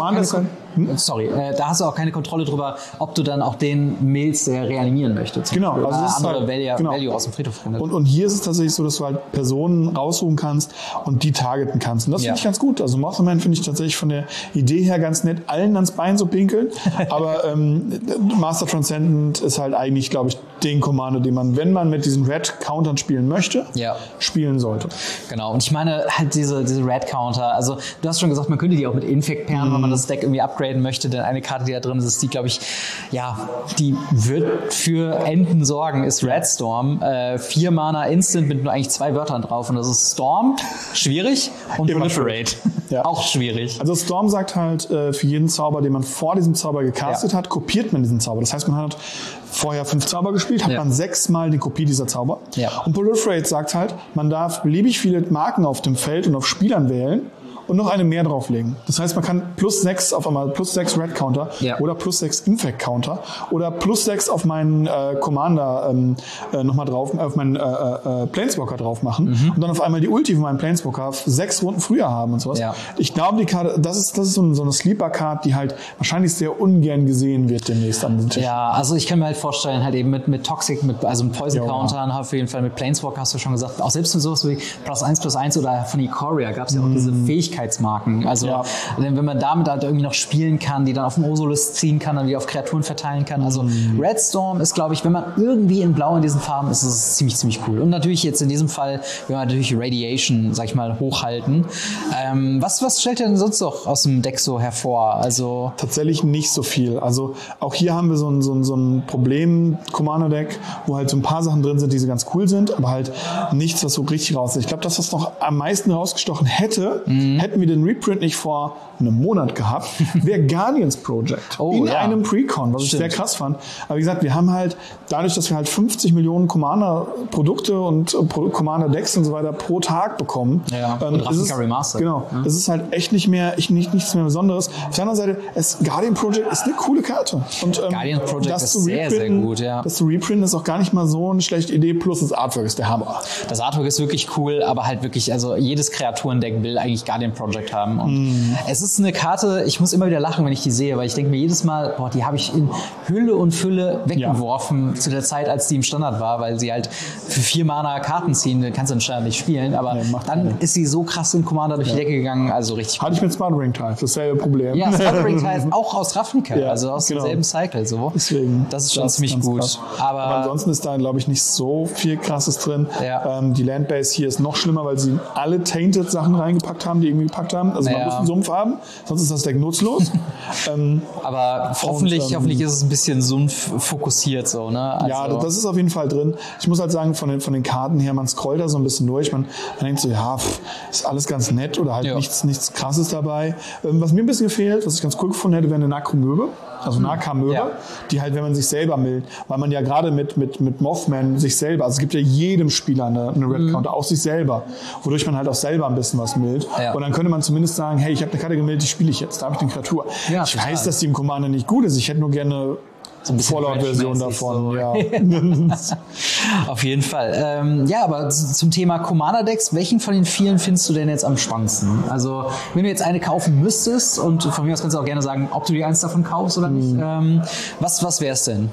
du auch keine Kontrolle drüber, ob du dann auch den Milz, der reanimieren möchte. Genau. Also das ist andere halt, Value aus dem Friedhof findet. Und hier ist es tatsächlich so, dass du halt Personen raussuchen kannst und die targeten kannst. Und das finde ich ganz gut. Also Mothman finde ich tatsächlich von der Idee her ganz nett, allen ans Bein zu pinkeln. Aber Master Transcendent ist halt eigentlich, glaube ich, den Commander, den man, wenn man mit diesen Red-Countern spielen möchte, spielen sollte. Genau. Und ich meine halt diese Red-Counter, also du hast schon gesagt, man könnte die auch mit Infect pairen, wenn man das Deck irgendwie upgraden möchte, denn eine Karte, die da drin ist, die, glaube ich, die wird für Enden sorgen, ist Redstorm. 4 Mana Instant mit nur eigentlich 2 Wörtern drauf, und das ist Storm, schwierig, und Proliferate, auch schwierig. Also Storm sagt halt, für jeden Zauber, den man vor diesem Zauber gecastet hat, kopiert man diesen Zauber. Das heißt, man hat vorher 5 Zauber gespielt, hat man 6 Mal die Kopie dieser Zauber. Ja. Und Proliferate sagt halt, man darf beliebig viele Marken auf dem Feld und auf Spielern wählen und noch eine mehr drauflegen. Das heißt, man kann +6 auf einmal, +6 Red Counter oder +6 Infect Counter oder +6 auf meinen Commander nochmal drauf, auf meinen Planeswalker drauf machen und dann auf einmal die Ulti von meinem Planeswalker 6 Runden früher haben und sowas. Ja. Ich glaube, die Karte, das ist so eine Sleeper-Card, die halt wahrscheinlich sehr ungern gesehen wird demnächst an den Tisch. Ja, also ich kann mir halt vorstellen, halt eben mit Toxic, also mit Poison-Countern, auf jeden Fall mit Planeswalker, hast du schon gesagt, auch selbst mit sowas wie +1/+1 oder von Ikoria gab es ja auch diese Fähigkeit, Ewigkeitsmarken. Also wenn man damit halt irgendwie noch spielen kann, die dann auf den Osulus ziehen kann, dann wieder auf Kreaturen verteilen kann. Also Red Storm ist, glaube ich, wenn man irgendwie in Blau in diesen Farben ist, ist es ziemlich cool. Und natürlich jetzt in diesem Fall, wenn wir natürlich Radiation, sag ich mal, hochhalten. Was stellt denn sonst noch aus dem Deck so hervor? Also tatsächlich nicht so viel. Also auch hier haben wir so ein Problem-Commander-Deck, wo halt so ein paar Sachen drin sind, die so ganz cool sind, aber halt nichts, was so richtig raus ist. Ich glaube, das, was noch am meisten rausgestochen hätte, hätten wir den Reprint nicht vor einem Monat gehabt, wäre Guardians Project in einem Precon, was ich sehr krass fand. Aber wie gesagt, wir haben halt, dadurch, dass wir halt 50 Millionen Commander-Produkte und Commander-Decks und so weiter pro Tag bekommen, und Ravnica Remastered. Genau, es ist halt echt nichts mehr Besonderes. Auf der anderen Seite, Guardian Project ist eine coole Karte. Und, Guardian Project ist sehr gut, ja. Das zu reprinten ist auch gar nicht mal so eine schlechte Idee, plus das Artwork ist der Hammer. Das Artwork ist wirklich cool, aber halt wirklich, also jedes Kreaturendeck will eigentlich Guardian Project haben. Und es ist eine Karte, ich muss immer wieder lachen, wenn ich die sehe, weil ich denke mir jedes Mal, die habe ich in Hülle und Fülle weggeworfen zu der Zeit, als die im Standard war, weil sie halt für 4 Mana Karten ziehen, dann kannst du im Standard nicht spielen, aber dann ist sie so krass in Commander durch die Decke gegangen, also richtig Hatte ich mit Smothering Tithe, dasselbe Problem. Ja, Smothering Tithe auch aus Ravnica, also aus demselben Cycle. So. Deswegen, das ist schon ziemlich gut. Aber ansonsten ist da, glaube ich, nicht so viel Krasses drin. Die Landbase hier ist noch schlimmer, weil sie alle Tainted Sachen reingepackt haben, die irgendwie gepackt haben. Also man muss einen Sumpf haben, sonst ist das Deck nutzlos. Aber hoffentlich ist es ein bisschen sumpf-fokussiert. So, ne? Also ja, das ist auf jeden Fall drin. Ich muss halt sagen, von den Karten her, man scrollt da so ein bisschen durch. Man denkt so, ist alles ganz nett oder halt nichts Krasses dabei. Was mir ein bisschen gefehlt, was ich ganz cool gefunden hätte, wäre eine Nakromöbe. Also Naka-Möbe, die halt, wenn man sich selber mildt, weil man ja gerade mit Mothman sich selber, also es gibt ja jedem Spieler eine Red Counter, auch sich selber, wodurch man halt auch selber ein bisschen was mildt. Und dann könnte man zumindest sagen, hey, ich habe eine Karte gemildt, die spiele ich jetzt, da habe ich eine Kreatur. Ja, ich weiß, dass die im Commander nicht gut ist, ich hätte nur gerne so ein Fallout-Version davon. So. Ja. Auf jeden Fall. Aber zum Thema Commander-Decks, welchen von den vielen findest du denn jetzt am spannendsten? Also, wenn du jetzt eine kaufen müsstest, und von mir aus kannst du auch gerne sagen, ob du dir eins davon kaufst oder nicht, was wäre es denn?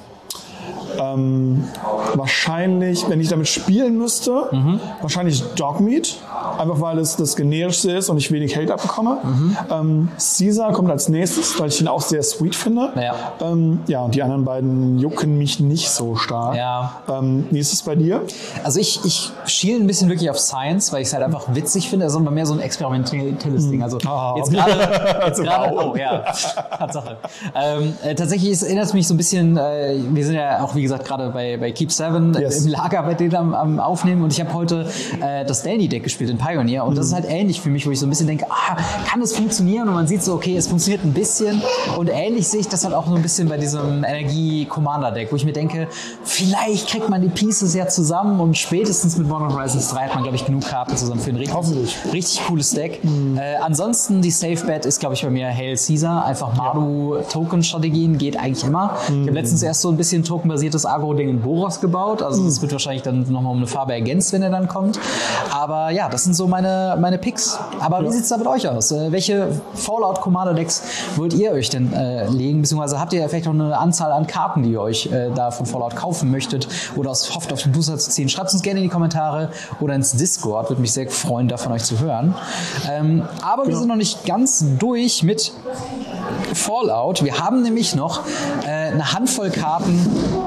Wahrscheinlich, wenn ich damit spielen müsste, wahrscheinlich Dogmeat. Einfach weil es das Generischste ist und ich wenig Hate abbekomme. Caesar kommt als nächstes, weil ich ihn auch sehr sweet finde. Und die anderen beiden jucken mich nicht so stark. Wie ist es bei dir? Also ich schiele ein bisschen wirklich auf Science, weil ich es halt einfach witzig finde. Also mehr so ein experimentelles Ding. Also jetzt gerade Tatsache. Tatsächlich erinnert es mich so ein bisschen, wir sind ja auch, wie gesagt, gerade bei Keep 7 im Lager bei denen am Aufnehmen, und ich habe heute das Danny-Deck gespielt in Pioneer, und das ist halt ähnlich für mich, wo ich so ein bisschen denke, kann das funktionieren? Und man sieht so, okay, es funktioniert ein bisschen, und ähnlich sehe ich das halt auch so ein bisschen bei diesem Energie-Commander-Deck, wo ich mir denke, vielleicht kriegt man die Pieces ja zusammen, und spätestens mit Modern Horizons 3 hat man, glaube ich, genug Karten zusammen für ein richtig cooles Deck. Ansonsten die Safe Bet ist, glaube ich, bei mir Hail Caesar, einfach Mardu-Token-Strategien geht eigentlich immer. Ich habe letztens erst so ein bisschen tokenbasiertes Agro-Ding in Boros gebaut, also das wird wahrscheinlich dann nochmal um eine Farbe ergänzt, wenn er dann kommt. Aber ja, das sind so meine Picks. Aber wie sieht es da mit euch aus? Welche Fallout Commander Decks wollt ihr euch denn legen? Beziehungsweise habt ihr vielleicht noch eine Anzahl an Karten, die ihr euch da von Fallout kaufen möchtet oder hofft, auf den Booster zu ziehen? Schreibt uns gerne in die Kommentare oder ins Discord. Würde mich sehr freuen, davon euch zu hören. Aber wir sind noch nicht ganz durch mit Fallout. Wir haben nämlich noch eine Handvoll Karten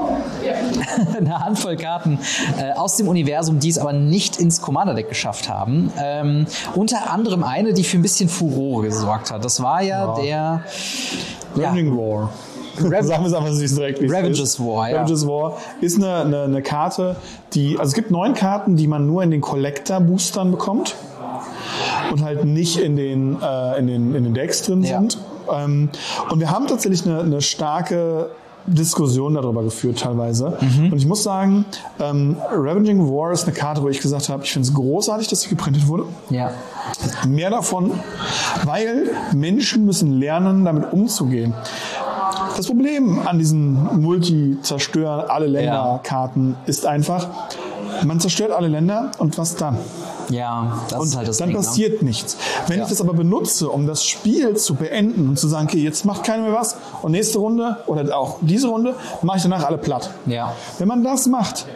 aus dem Universum, die es aber nicht ins Commander-Deck geschafft haben. Unter anderem eine, die für ein bisschen Furore gesorgt hat. Das war der Ravaging War. Sagen wir es einfach süß direkt, wie es Ravages War, Ravages War ist eine Karte, also es gibt 9 Karten, die man nur in den Collector-Boostern bekommt und halt nicht in den Decks drin sind. Und wir haben tatsächlich eine starke Diskussion darüber geführt teilweise. Und ich muss sagen, Ravaging War ist eine Karte, wo ich gesagt habe, ich finde es großartig, dass sie geprintet wurde. Mehr davon, weil Menschen müssen lernen, damit umzugehen. Das Problem an diesen Multi-Zerstören-alle-Länder-Karten ist einfach, man zerstört alle Länder, und was dann? Ja, das ist halt das Ding. Dann passiert nichts. Wenn ich das aber benutze, um das Spiel zu beenden und zu sagen, okay, jetzt macht keiner mehr was, und nächste Runde oder auch diese Runde, mache ich danach alle platt. Wenn man das macht,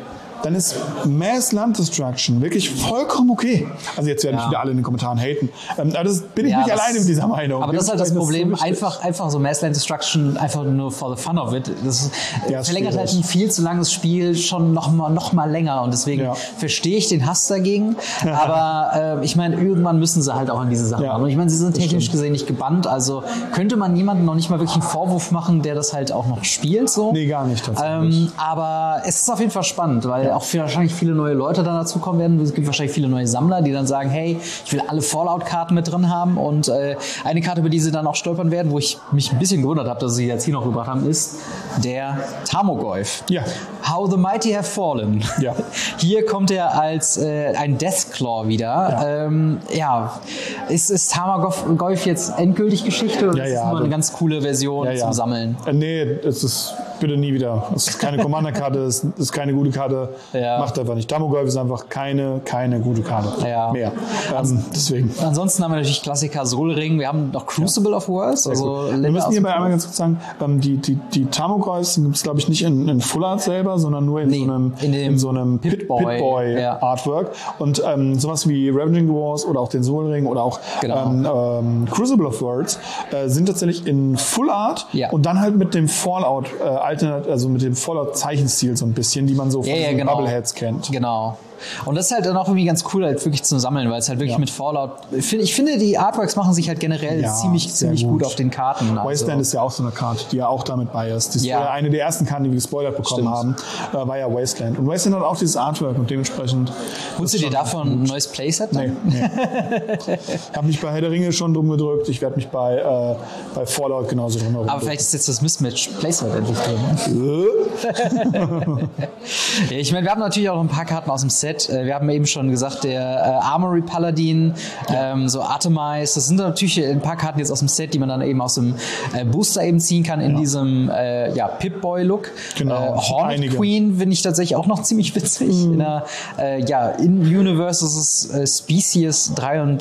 dann ist Mass Land Destruction wirklich vollkommen okay. Also jetzt werden wieder alle in den Kommentaren haten. Aber das bin ich nicht alleine mit dieser Meinung. Aber das ist halt das Problem, einfach so Mass Land Destruction, einfach nur for the fun of it. Das verlängert halt ein viel zu langes Spiel schon noch mal länger und deswegen verstehe ich den Hass dagegen. Aber ich meine, irgendwann müssen sie halt auch an diese Sachen machen. Und ich meine, sie sind technisch gesehen nicht gebannt, also könnte man jemandem noch nicht mal wirklich einen Vorwurf machen, der das halt auch noch spielt. So. Nee, gar nicht tatsächlich. Aber es ist auf jeden Fall spannend, weil auch wahrscheinlich viele neue Leute dann dazu kommen werden. Es gibt wahrscheinlich viele neue Sammler, die dann sagen, hey, ich will alle Fallout-Karten mit drin haben und eine Karte, über die sie dann auch stolpern werden, wo ich mich ein bisschen gewundert habe, dass sie jetzt hier noch gebracht haben, ist der Tarmogoyf. Ja. How the Mighty Have Fallen. Ja. Hier kommt er als ein Deathclaw wieder. Ist Tarmogoyf jetzt endgültig Geschichte oder ist es nur eine ganz coole Version zum Sammeln? Nee, es ist bitte nie wieder. Es ist keine Commander-Karte, es ist keine gute Karte. Macht einfach nicht. Tarmogoyf ist einfach keine gute Karte mehr. Deswegen. Ansonsten haben wir natürlich Klassiker Solring. Wir haben noch Crucible of Worlds. Also wir müssen hierbei einmal ganz kurz sagen, die Tarmogoyfs gibt es, glaube ich, nicht in Full Art selber, sondern nur in so einem Pit-Boy Artwork. Und sowas wie Ravaging Wars oder auch den Solring oder auch Crucible of Worlds sind tatsächlich in Full Art und dann halt mit dem Fallout also mit dem Fallout-Zeichenstil so ein bisschen, die man so von den Bubbleheads kennt. Genau. Und das ist halt dann auch irgendwie ganz cool, halt wirklich zum Sammeln, weil es halt wirklich mit Fallout. Ich finde, die Artworks machen sich halt generell ziemlich gut auf den Karten. Wasteland ist ja auch so eine Karte, die ja auch damit bei ist. Das war eine der ersten Karten, die wir gespoilert bekommen haben, war ja Wasteland. Und Wasteland hat auch dieses Artwork und dementsprechend. Holst du dir davon ein neues Playset? Nee. Ich habe mich bei Herr der Ringe schon drum gedrückt. Ich werde mich bei Fallout genauso drum herum. Aber vielleicht ist jetzt das Mismatch-Playset endlich drin. Ich meine, wir haben natürlich auch noch ein paar Karten aus dem Set. Wir haben eben schon gesagt, der Armory Paladin, so Artemis, das sind natürlich ein paar Karten jetzt aus dem Set, die man dann eben aus dem Booster eben ziehen kann in diesem Pip-Boy-Look. Genau. Hornet Queen finde ich tatsächlich auch noch ziemlich witzig. In Universe ist es Species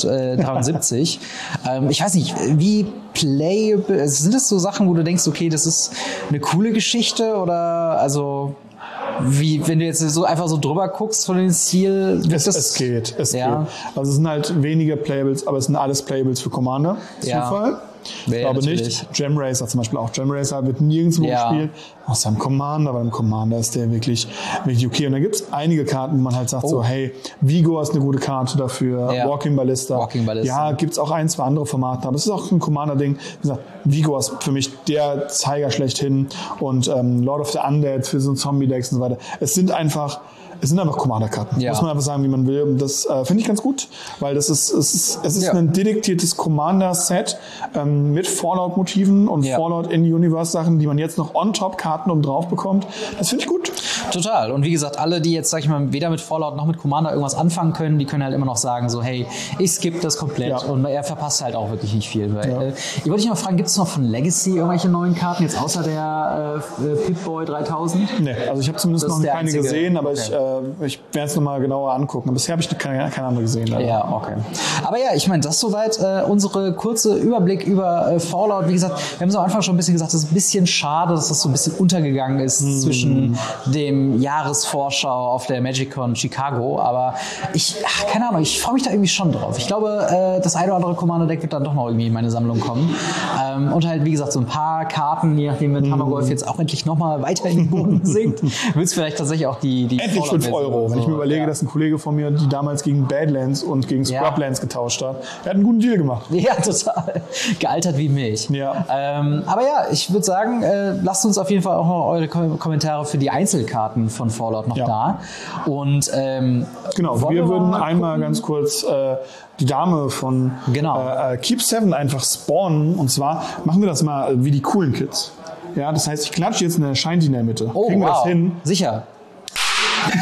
73. Ich weiß nicht, wie playable, sind das so Sachen, wo du denkst, okay, das ist eine coole Geschichte oder also wie, wenn du jetzt so einfach so drüber guckst von den Stil. Es geht. Also es sind halt weniger Playables, aber es sind alles Playables für Commander. Zufall. Ich glaube nicht. Gemracer zum Beispiel auch. Gemracer wird nirgendwo gespielt, außer im Commander. Beim Commander ist der wirklich okay. Und da gibt es einige Karten, wo man halt sagt so, hey, Vigor ist eine gute Karte dafür, Walking Ballista. Ja, gibt es auch ein, zwei andere Formate, aber es ist auch ein Commander-Ding. Wie gesagt, Vigor ist für mich der Zeiger schlechthin und Lord of the Undead für so ein Zombie-Decks und so weiter. Es sind einfach Commander-Karten. Muss man einfach sagen, wie man will. Und das finde ich ganz gut, weil es ist ein detektiertes Commander-Set mit Fallout-Motiven und Fallout-in-Universe-Sachen, die man jetzt noch on-top-Karten oben drauf bekommt. Das finde ich gut. Total. Und wie gesagt, alle, die jetzt, sag ich mal, weder mit Fallout noch mit Commander irgendwas anfangen können, die können halt immer noch sagen so, hey, ich skippe das komplett. Und er verpasst halt auch wirklich nicht viel. Weil, ich wollte dich mal fragen, gibt es noch von Legacy irgendwelche neuen Karten, jetzt außer der Pip-Boy 3000? Nee, also ich habe zumindest noch keine gesehen, aber ich werde es nochmal genauer angucken. Bisher habe ich keine andere gesehen. Also. Ja, okay. Aber ja, ich meine, das ist soweit unsere kurze Überblick über Fallout. Wie gesagt, wir haben es am Anfang schon ein bisschen gesagt, es ist ein bisschen schade, dass das so ein bisschen untergegangen ist zwischen dem Jahresvorschau auf der MagicCon Chicago. Aber keine Ahnung, ich freue mich da irgendwie schon drauf. Ich glaube, das eine oder andere Commander-Deck wird dann doch noch irgendwie in meine Sammlung kommen. Und halt, wie gesagt, so ein paar Karten, je nachdem, wenn Tarmogoyf jetzt auch endlich nochmal weiter in den Boden sinkt, wird es vielleicht tatsächlich auch die endlich 5 €. Wenn ich mir überlege, dass ein Kollege von mir, die damals gegen Badlands und gegen Scrublands getauscht hat, der hat einen guten Deal gemacht. Ja, total. Gealtert wie Milch. Ja. Aber ja, ich würde sagen, lasst uns auf jeden Fall auch noch eure Kommentare für die Einzelkarten von Fallout noch da. Und genau, wir würden einmal ganz kurz die Dame von Keep 7 einfach spawnen. Und zwar machen wir das mal wie die coolen Kids. Ja, das heißt, ich klatsche jetzt eine Shanty in der Mitte. Oh, kriegen wir das hin? Sicher.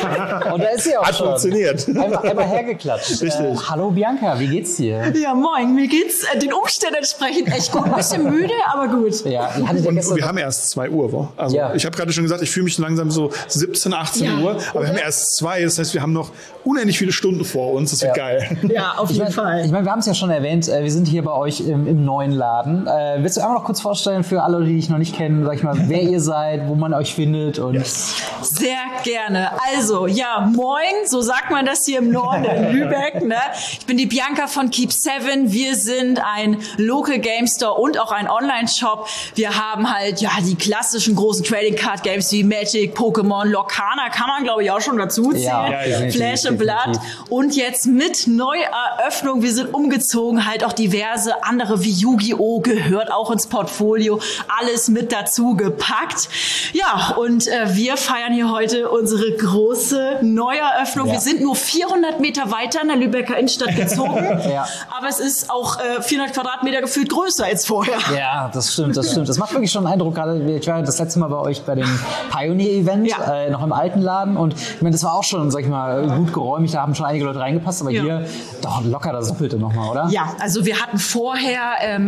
Und da ist sie auch Hat schon. funktioniert. Einmal hergeklatscht. Richtig. Hallo Bianca, wie geht's dir? Ja, moin, mir geht's den Umständen entsprechend echt gut. Ein bisschen müde, aber gut. Ja, hattet ihr gestern Wir haben erst 2 Uhr. Wo? Also Ja. ich habe gerade schon gesagt, ich fühle mich langsam so 17, 18 Uhr, aber wir haben erst 2. Das heißt, wir haben noch unendlich viele Stunden vor uns. Das wird geil. Ja, auf jeden Fall. Ich meine, wir haben es ja schon erwähnt, wir sind hier bei euch im neuen Laden. Willst du einmal noch kurz vorstellen für alle, die dich noch nicht kennen, sag ich mal, wer ihr seid, wo man euch findet? Und Sehr gerne. Also, ja, moin, so sagt man das hier im Norden in Lübeck. Ne? Ich bin die Bianca von Keep7. Wir sind ein Local Game Store und auch ein Online-Shop. Wir haben halt ja die klassischen großen Trading Card Games wie Magic, Pokémon, Lorcana, kann man glaube ich auch schon dazu zählen. Ja, Flash and Blood. Und jetzt mit Neueröffnung, wir sind umgezogen, halt auch diverse andere wie Yu-Gi-Oh! Gehört auch ins Portfolio. Alles mit dazu gepackt. Ja, und wir feiern hier heute unsere große Neueröffnung. Ja. Wir sind nur 400 Meter weiter in der Lübecker Innenstadt gezogen. Ja. Aber es ist auch 400 Quadratmeter gefühlt größer als vorher. ja, das stimmt. Das macht wirklich schon einen Eindruck. Gerade ich war das letzte Mal bei euch bei dem Pioneer-Event, Ja. noch im alten Laden. Und ich meine, das war auch schon, sag ich mal, gut geräumig. Da haben schon einige Leute reingepasst. Aber Ja. hier doch locker das Doppelte nochmal, oder? Ja, also wir hatten vorher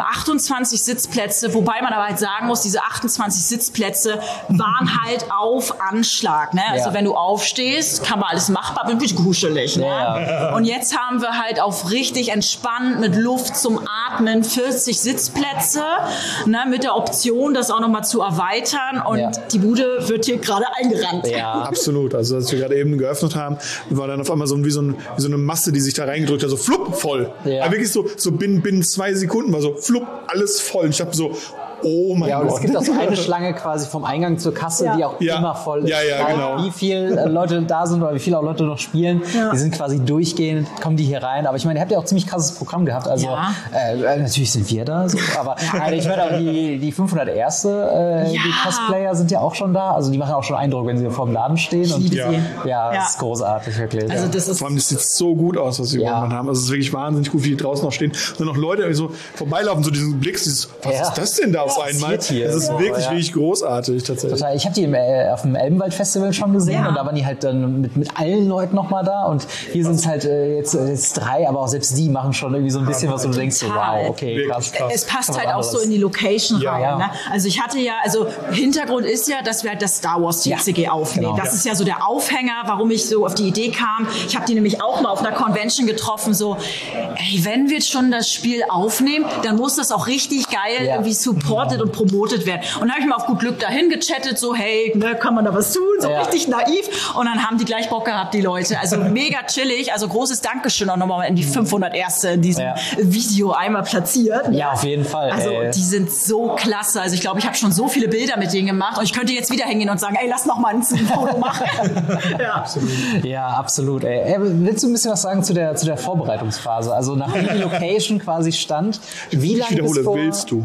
28 Sitzplätze, wobei man aber halt sagen muss, diese 28 Sitzplätze waren halt auf Anschlag. Ne? Also Ja. wenn du aufstehst, kann man alles machbar, aber ein bisschen kuschelig. Ne? Ja. Und jetzt haben wir halt auf richtig entspannt mit Luft zum Atmen 40 Sitzplätze, ne? Mit der Option, das auch nochmal zu erweitern. Und Ja. die Bude wird hier gerade eingerannt. Ja. Absolut. Also als wir gerade eben geöffnet haben, war dann auf einmal wie so eine Masse, die sich da reingedrückt hat, so flupp voll. Ja. Aber wirklich so binnen 2 Sekunden war so flupp, alles voll. Und ich dachte so, oh mein Ja, und Gott. es gibt auch so eine Schlange quasi vom Eingang zur Kasse, Ja. die auch Ja. immer voll ist. Ja, ja, Egal, genau. Wie viele Leute da sind oder wie viele auch Leute noch spielen, die sind quasi durchgehend, kommen die hier rein. Aber ich meine, ihr habt ja auch ziemlich krasses Programm gehabt. Also Ja. natürlich sind wir da, so, aber ich meine, auch die 501. Die Cosplayer sind ja auch schon da. Also die machen auch schon Eindruck, wenn sie vor dem Laden stehen. Und liebe Ja. sie. ja, das ist großartig, wirklich. Also das ist Vor allem, das sieht so gut aus, was sie gemacht haben. Also es ist wirklich wahnsinnig gut, wie die draußen noch stehen. Und dann noch Leute die so vorbeilaufen, so diesen Blick, was ist das denn da auf einmal? passiert hier? Das ist So, wirklich, ja. wirklich großartig tatsächlich. Total. Ich habe die auf dem Elbenwald-Festival schon gesehen Ja. und da waren die halt dann mit allen Leuten nochmal da und hier sind es halt jetzt 3, aber auch selbst die machen schon irgendwie so ein bisschen was, wo du denkst, so, wow, okay, Wirklich krass. krass. Es passt Was halt auch anderes. so in die Location Ja. rein. Ja. Ne? Also Hintergrund ist ja, dass wir halt das Star Wars TCG aufnehmen. genau. Das ist ja so der Aufhänger, warum ich so auf die Idee kam. Ich habe die nämlich auch mal auf einer Convention getroffen, so, ey, wenn wir jetzt schon das Spiel aufnehmen, dann muss das auch richtig geil Ja. irgendwie supported und promotet werden. Und dann habe ich mal auf gut Glück dahin gechattet, so, hey, ne, kann man da was tun? So Ja. richtig naiv. Und dann haben die gleich Bock gehabt, die Leute. Also mega chillig. Also großes Dankeschön auch nochmal in die 501. in diesem Ja. Video einmal platziert. Ja, auf jeden Fall. Also ey. die sind so klasse. Also ich glaube, ich habe schon so viele Bilder mit denen gemacht und ich könnte jetzt wieder hingehen und sagen, ey, lass noch mal ein Foto machen. Ja. Ja, absolut. Ey, willst du ein bisschen was sagen zu der Vorbereitungsphase? Also nachdem die Location quasi stand, wie Ich lange wiederhole, willst du?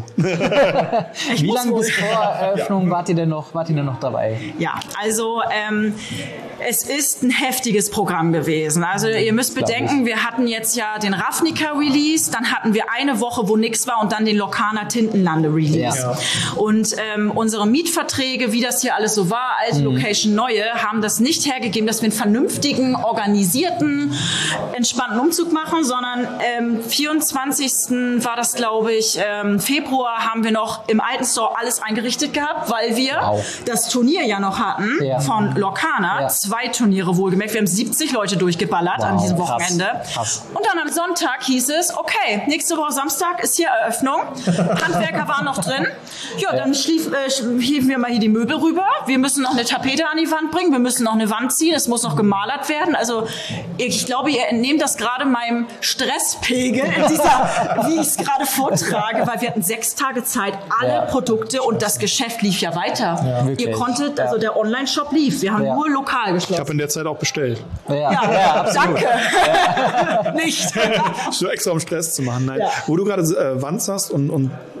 wie muss lange wohl. bis vor Eröffnung wart ihr denn noch dabei? Ja, also es ist ein heftiges Programm gewesen. Also ihr müsst bedenken, wir hatten jetzt ja den Ravnica-Release, dann hatten wir eine Woche, wo nichts war und dann den Lorcana Tintenlande-Release. Ja. Und unsere Mietverträge, wie das hier alles so war, alte Location, neue, haben das nicht hergegeben, dass wir einen vernünftigen, organisierten, entspannten Umzug machen, sondern 24. war das, glaube ich, Februar haben wir noch im alten Store alles eingerichtet gehabt, weil wir Wow. das Turnier ja noch hatten Ja. von Lorcana. Ja. 2 Turniere wohlgemerkt. Wir haben 70 Leute durchgeballert an Wow, diesem krass, Wochenende. krass. Und dann am Sonntag hieß es, okay, nächste Woche Samstag ist hier Eröffnung. Handwerker waren noch drin. Ja, dann hieven wir mal hier die Möbel rüber. Wir müssen noch eine Tapete an die Wand bringen. Wir müssen noch eine Wand ziehen. Es muss noch gemalert werden. Also ich glaube, ihr entnehmt das gerade meinem Stresspegel, wie ich es gerade vortrage, weil wir hatten 6 Tage Zeit, alle Ja. Produkte und das Geschäft lief ja weiter. wirklich. Ihr konntet, Ja. also der Online-Shop lief. Wir haben Ja. nur lokal Ich geschlossen. habe in der Zeit auch bestellt. Ja, absolut. Danke. Nicht. So extra um Stress zu machen. Nein. Ja. Wo du gerade Wand sagst und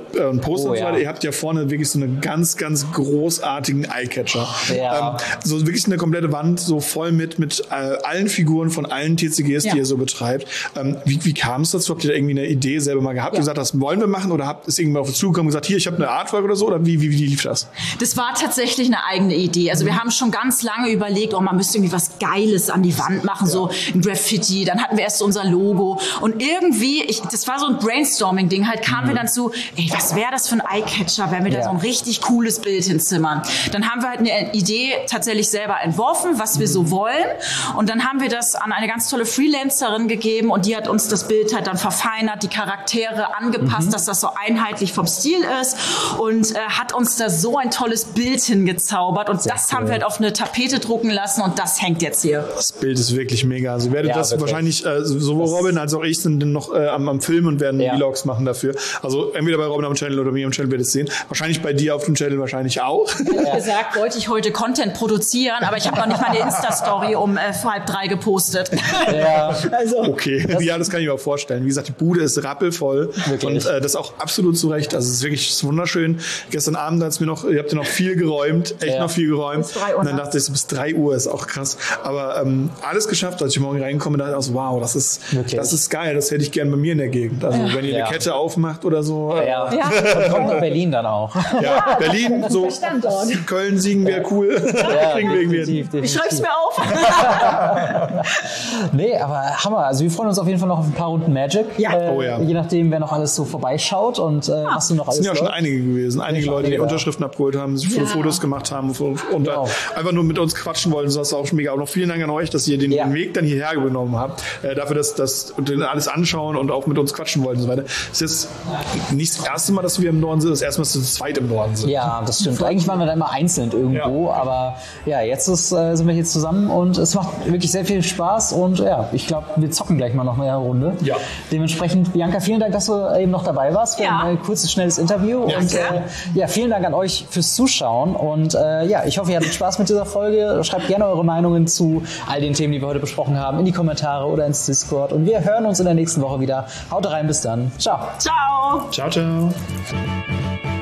ein Poster Oh, und so ja. weiter. Ihr habt ja vorne wirklich so einen ganz, ganz großartigen Eyecatcher. Ja. So wirklich eine komplette Wand, so voll mit allen Figuren von allen TCGs, die ihr so betreibt. Wie kam es dazu? Habt ihr da irgendwie eine Idee selber mal gehabt? Gesagt, das wollen wir machen, oder habt ihr irgendwie auf uns zugekommen und gesagt, hier, ich habe eine Artwork oder so? Oder wie lief das? Das war tatsächlich eine eigene Idee. Also wir haben schon ganz lange überlegt, man müsste irgendwie was Geiles an die Wand machen, so ein Graffiti. Dann hatten wir erst unser Logo. Und irgendwie, das war so ein Brainstorming-Ding, halt kamen wir dann zu, ey, was wäre das für ein Eyecatcher, wenn wir da so ein richtig cooles Bild hinzimmern. Dann haben wir halt eine Idee tatsächlich selber entworfen, was wir so wollen. Und dann haben wir das an eine ganz tolle Freelancerin gegeben und die hat uns das Bild halt dann verfeinert, die Charaktere angepasst, dass das so einheitlich vom Stil ist und hat uns da so ein tolles Bild hingezaubert und das haben wir halt auf eine Tapete drucken lassen und das hängt jetzt hier. Das Bild ist wirklich mega. Also ihr werdet das wirklich. wahrscheinlich, sowohl Robin als auch ich sind noch am Film und werden Vlogs machen dafür. Also entweder bei Robin am Channel oder mir am Channel werdet ihr es sehen. Wahrscheinlich bei dir auf dem Channel wahrscheinlich auch. Ehrlich gesagt wollte ich heute Content produzieren, aber ich habe noch nicht meine Insta-Story um 2:30 gepostet. Ja. Also. Okay, das kann ich mir auch vorstellen. Wie gesagt, die Bude ist rappelvoll Wirklich. und das auch absolut zu Recht. Also es ist wirklich wunderschön. Gestern Abend ihr habt ihr noch viel geräumt, noch viel geräumt. Bis 3 Uhr und dann dachte ich, bis 3 Uhr ist auch krass. Aber alles geschafft, als ich morgen reinkomme, dachte ich so, wow, das ist geil, das hätte ich gern bei mir in der Gegend. Also wenn ihr eine Kette aufmacht oder so. Ja. Und kommt nach Berlin dann auch. Ja, Berlin, so Standort. Köln, Siegen wäre cool. Kriegen wir irgendwie hin. Ich schreib's mir auf. Nee, aber Hammer. Also wir freuen uns auf jeden Fall noch auf ein paar Runden Magic. Ja. Je nachdem, wer noch alles so vorbeischaut und was du noch Es alles sind ja auch schon läuft. einige gewesen. Einige Leute, die Unterschriften abgeholt haben, sich viele Fotos gemacht haben und einfach nur mit uns quatschen wollen. Das ist auch schon mega. Auch noch vielen Dank an euch, dass ihr den Weg dann hierher genommen habt. Dafür, dass und alles anschauen und auch mit uns quatschen wollen und so weiter. Es ist nicht das erste Mal, dass wir im Norden sind, das erste Mal, dass wir zu zweit im Norden sind. Ja, das stimmt. Eigentlich waren wir da immer einzeln irgendwo, aber ja, jetzt sind wir hier zusammen und es macht wirklich sehr viel Spaß und ja, ich glaube, wir zocken gleich mal noch eine Runde. Ja. Dementsprechend, Bianca, vielen Dank, dass du eben noch dabei warst für ein kurzes, schnelles Interview und vielen Dank an euch fürs Zuschauen und ich hoffe, ihr hattet Spaß mit dieser Folge. Schreibt gerne eure Meinungen zu all den Themen, die wir heute besprochen haben, in die Kommentare oder ins Discord und wir hören uns in der nächsten Woche wieder. Haut rein, bis dann. Ciao. Ciao. Ciao, ciao.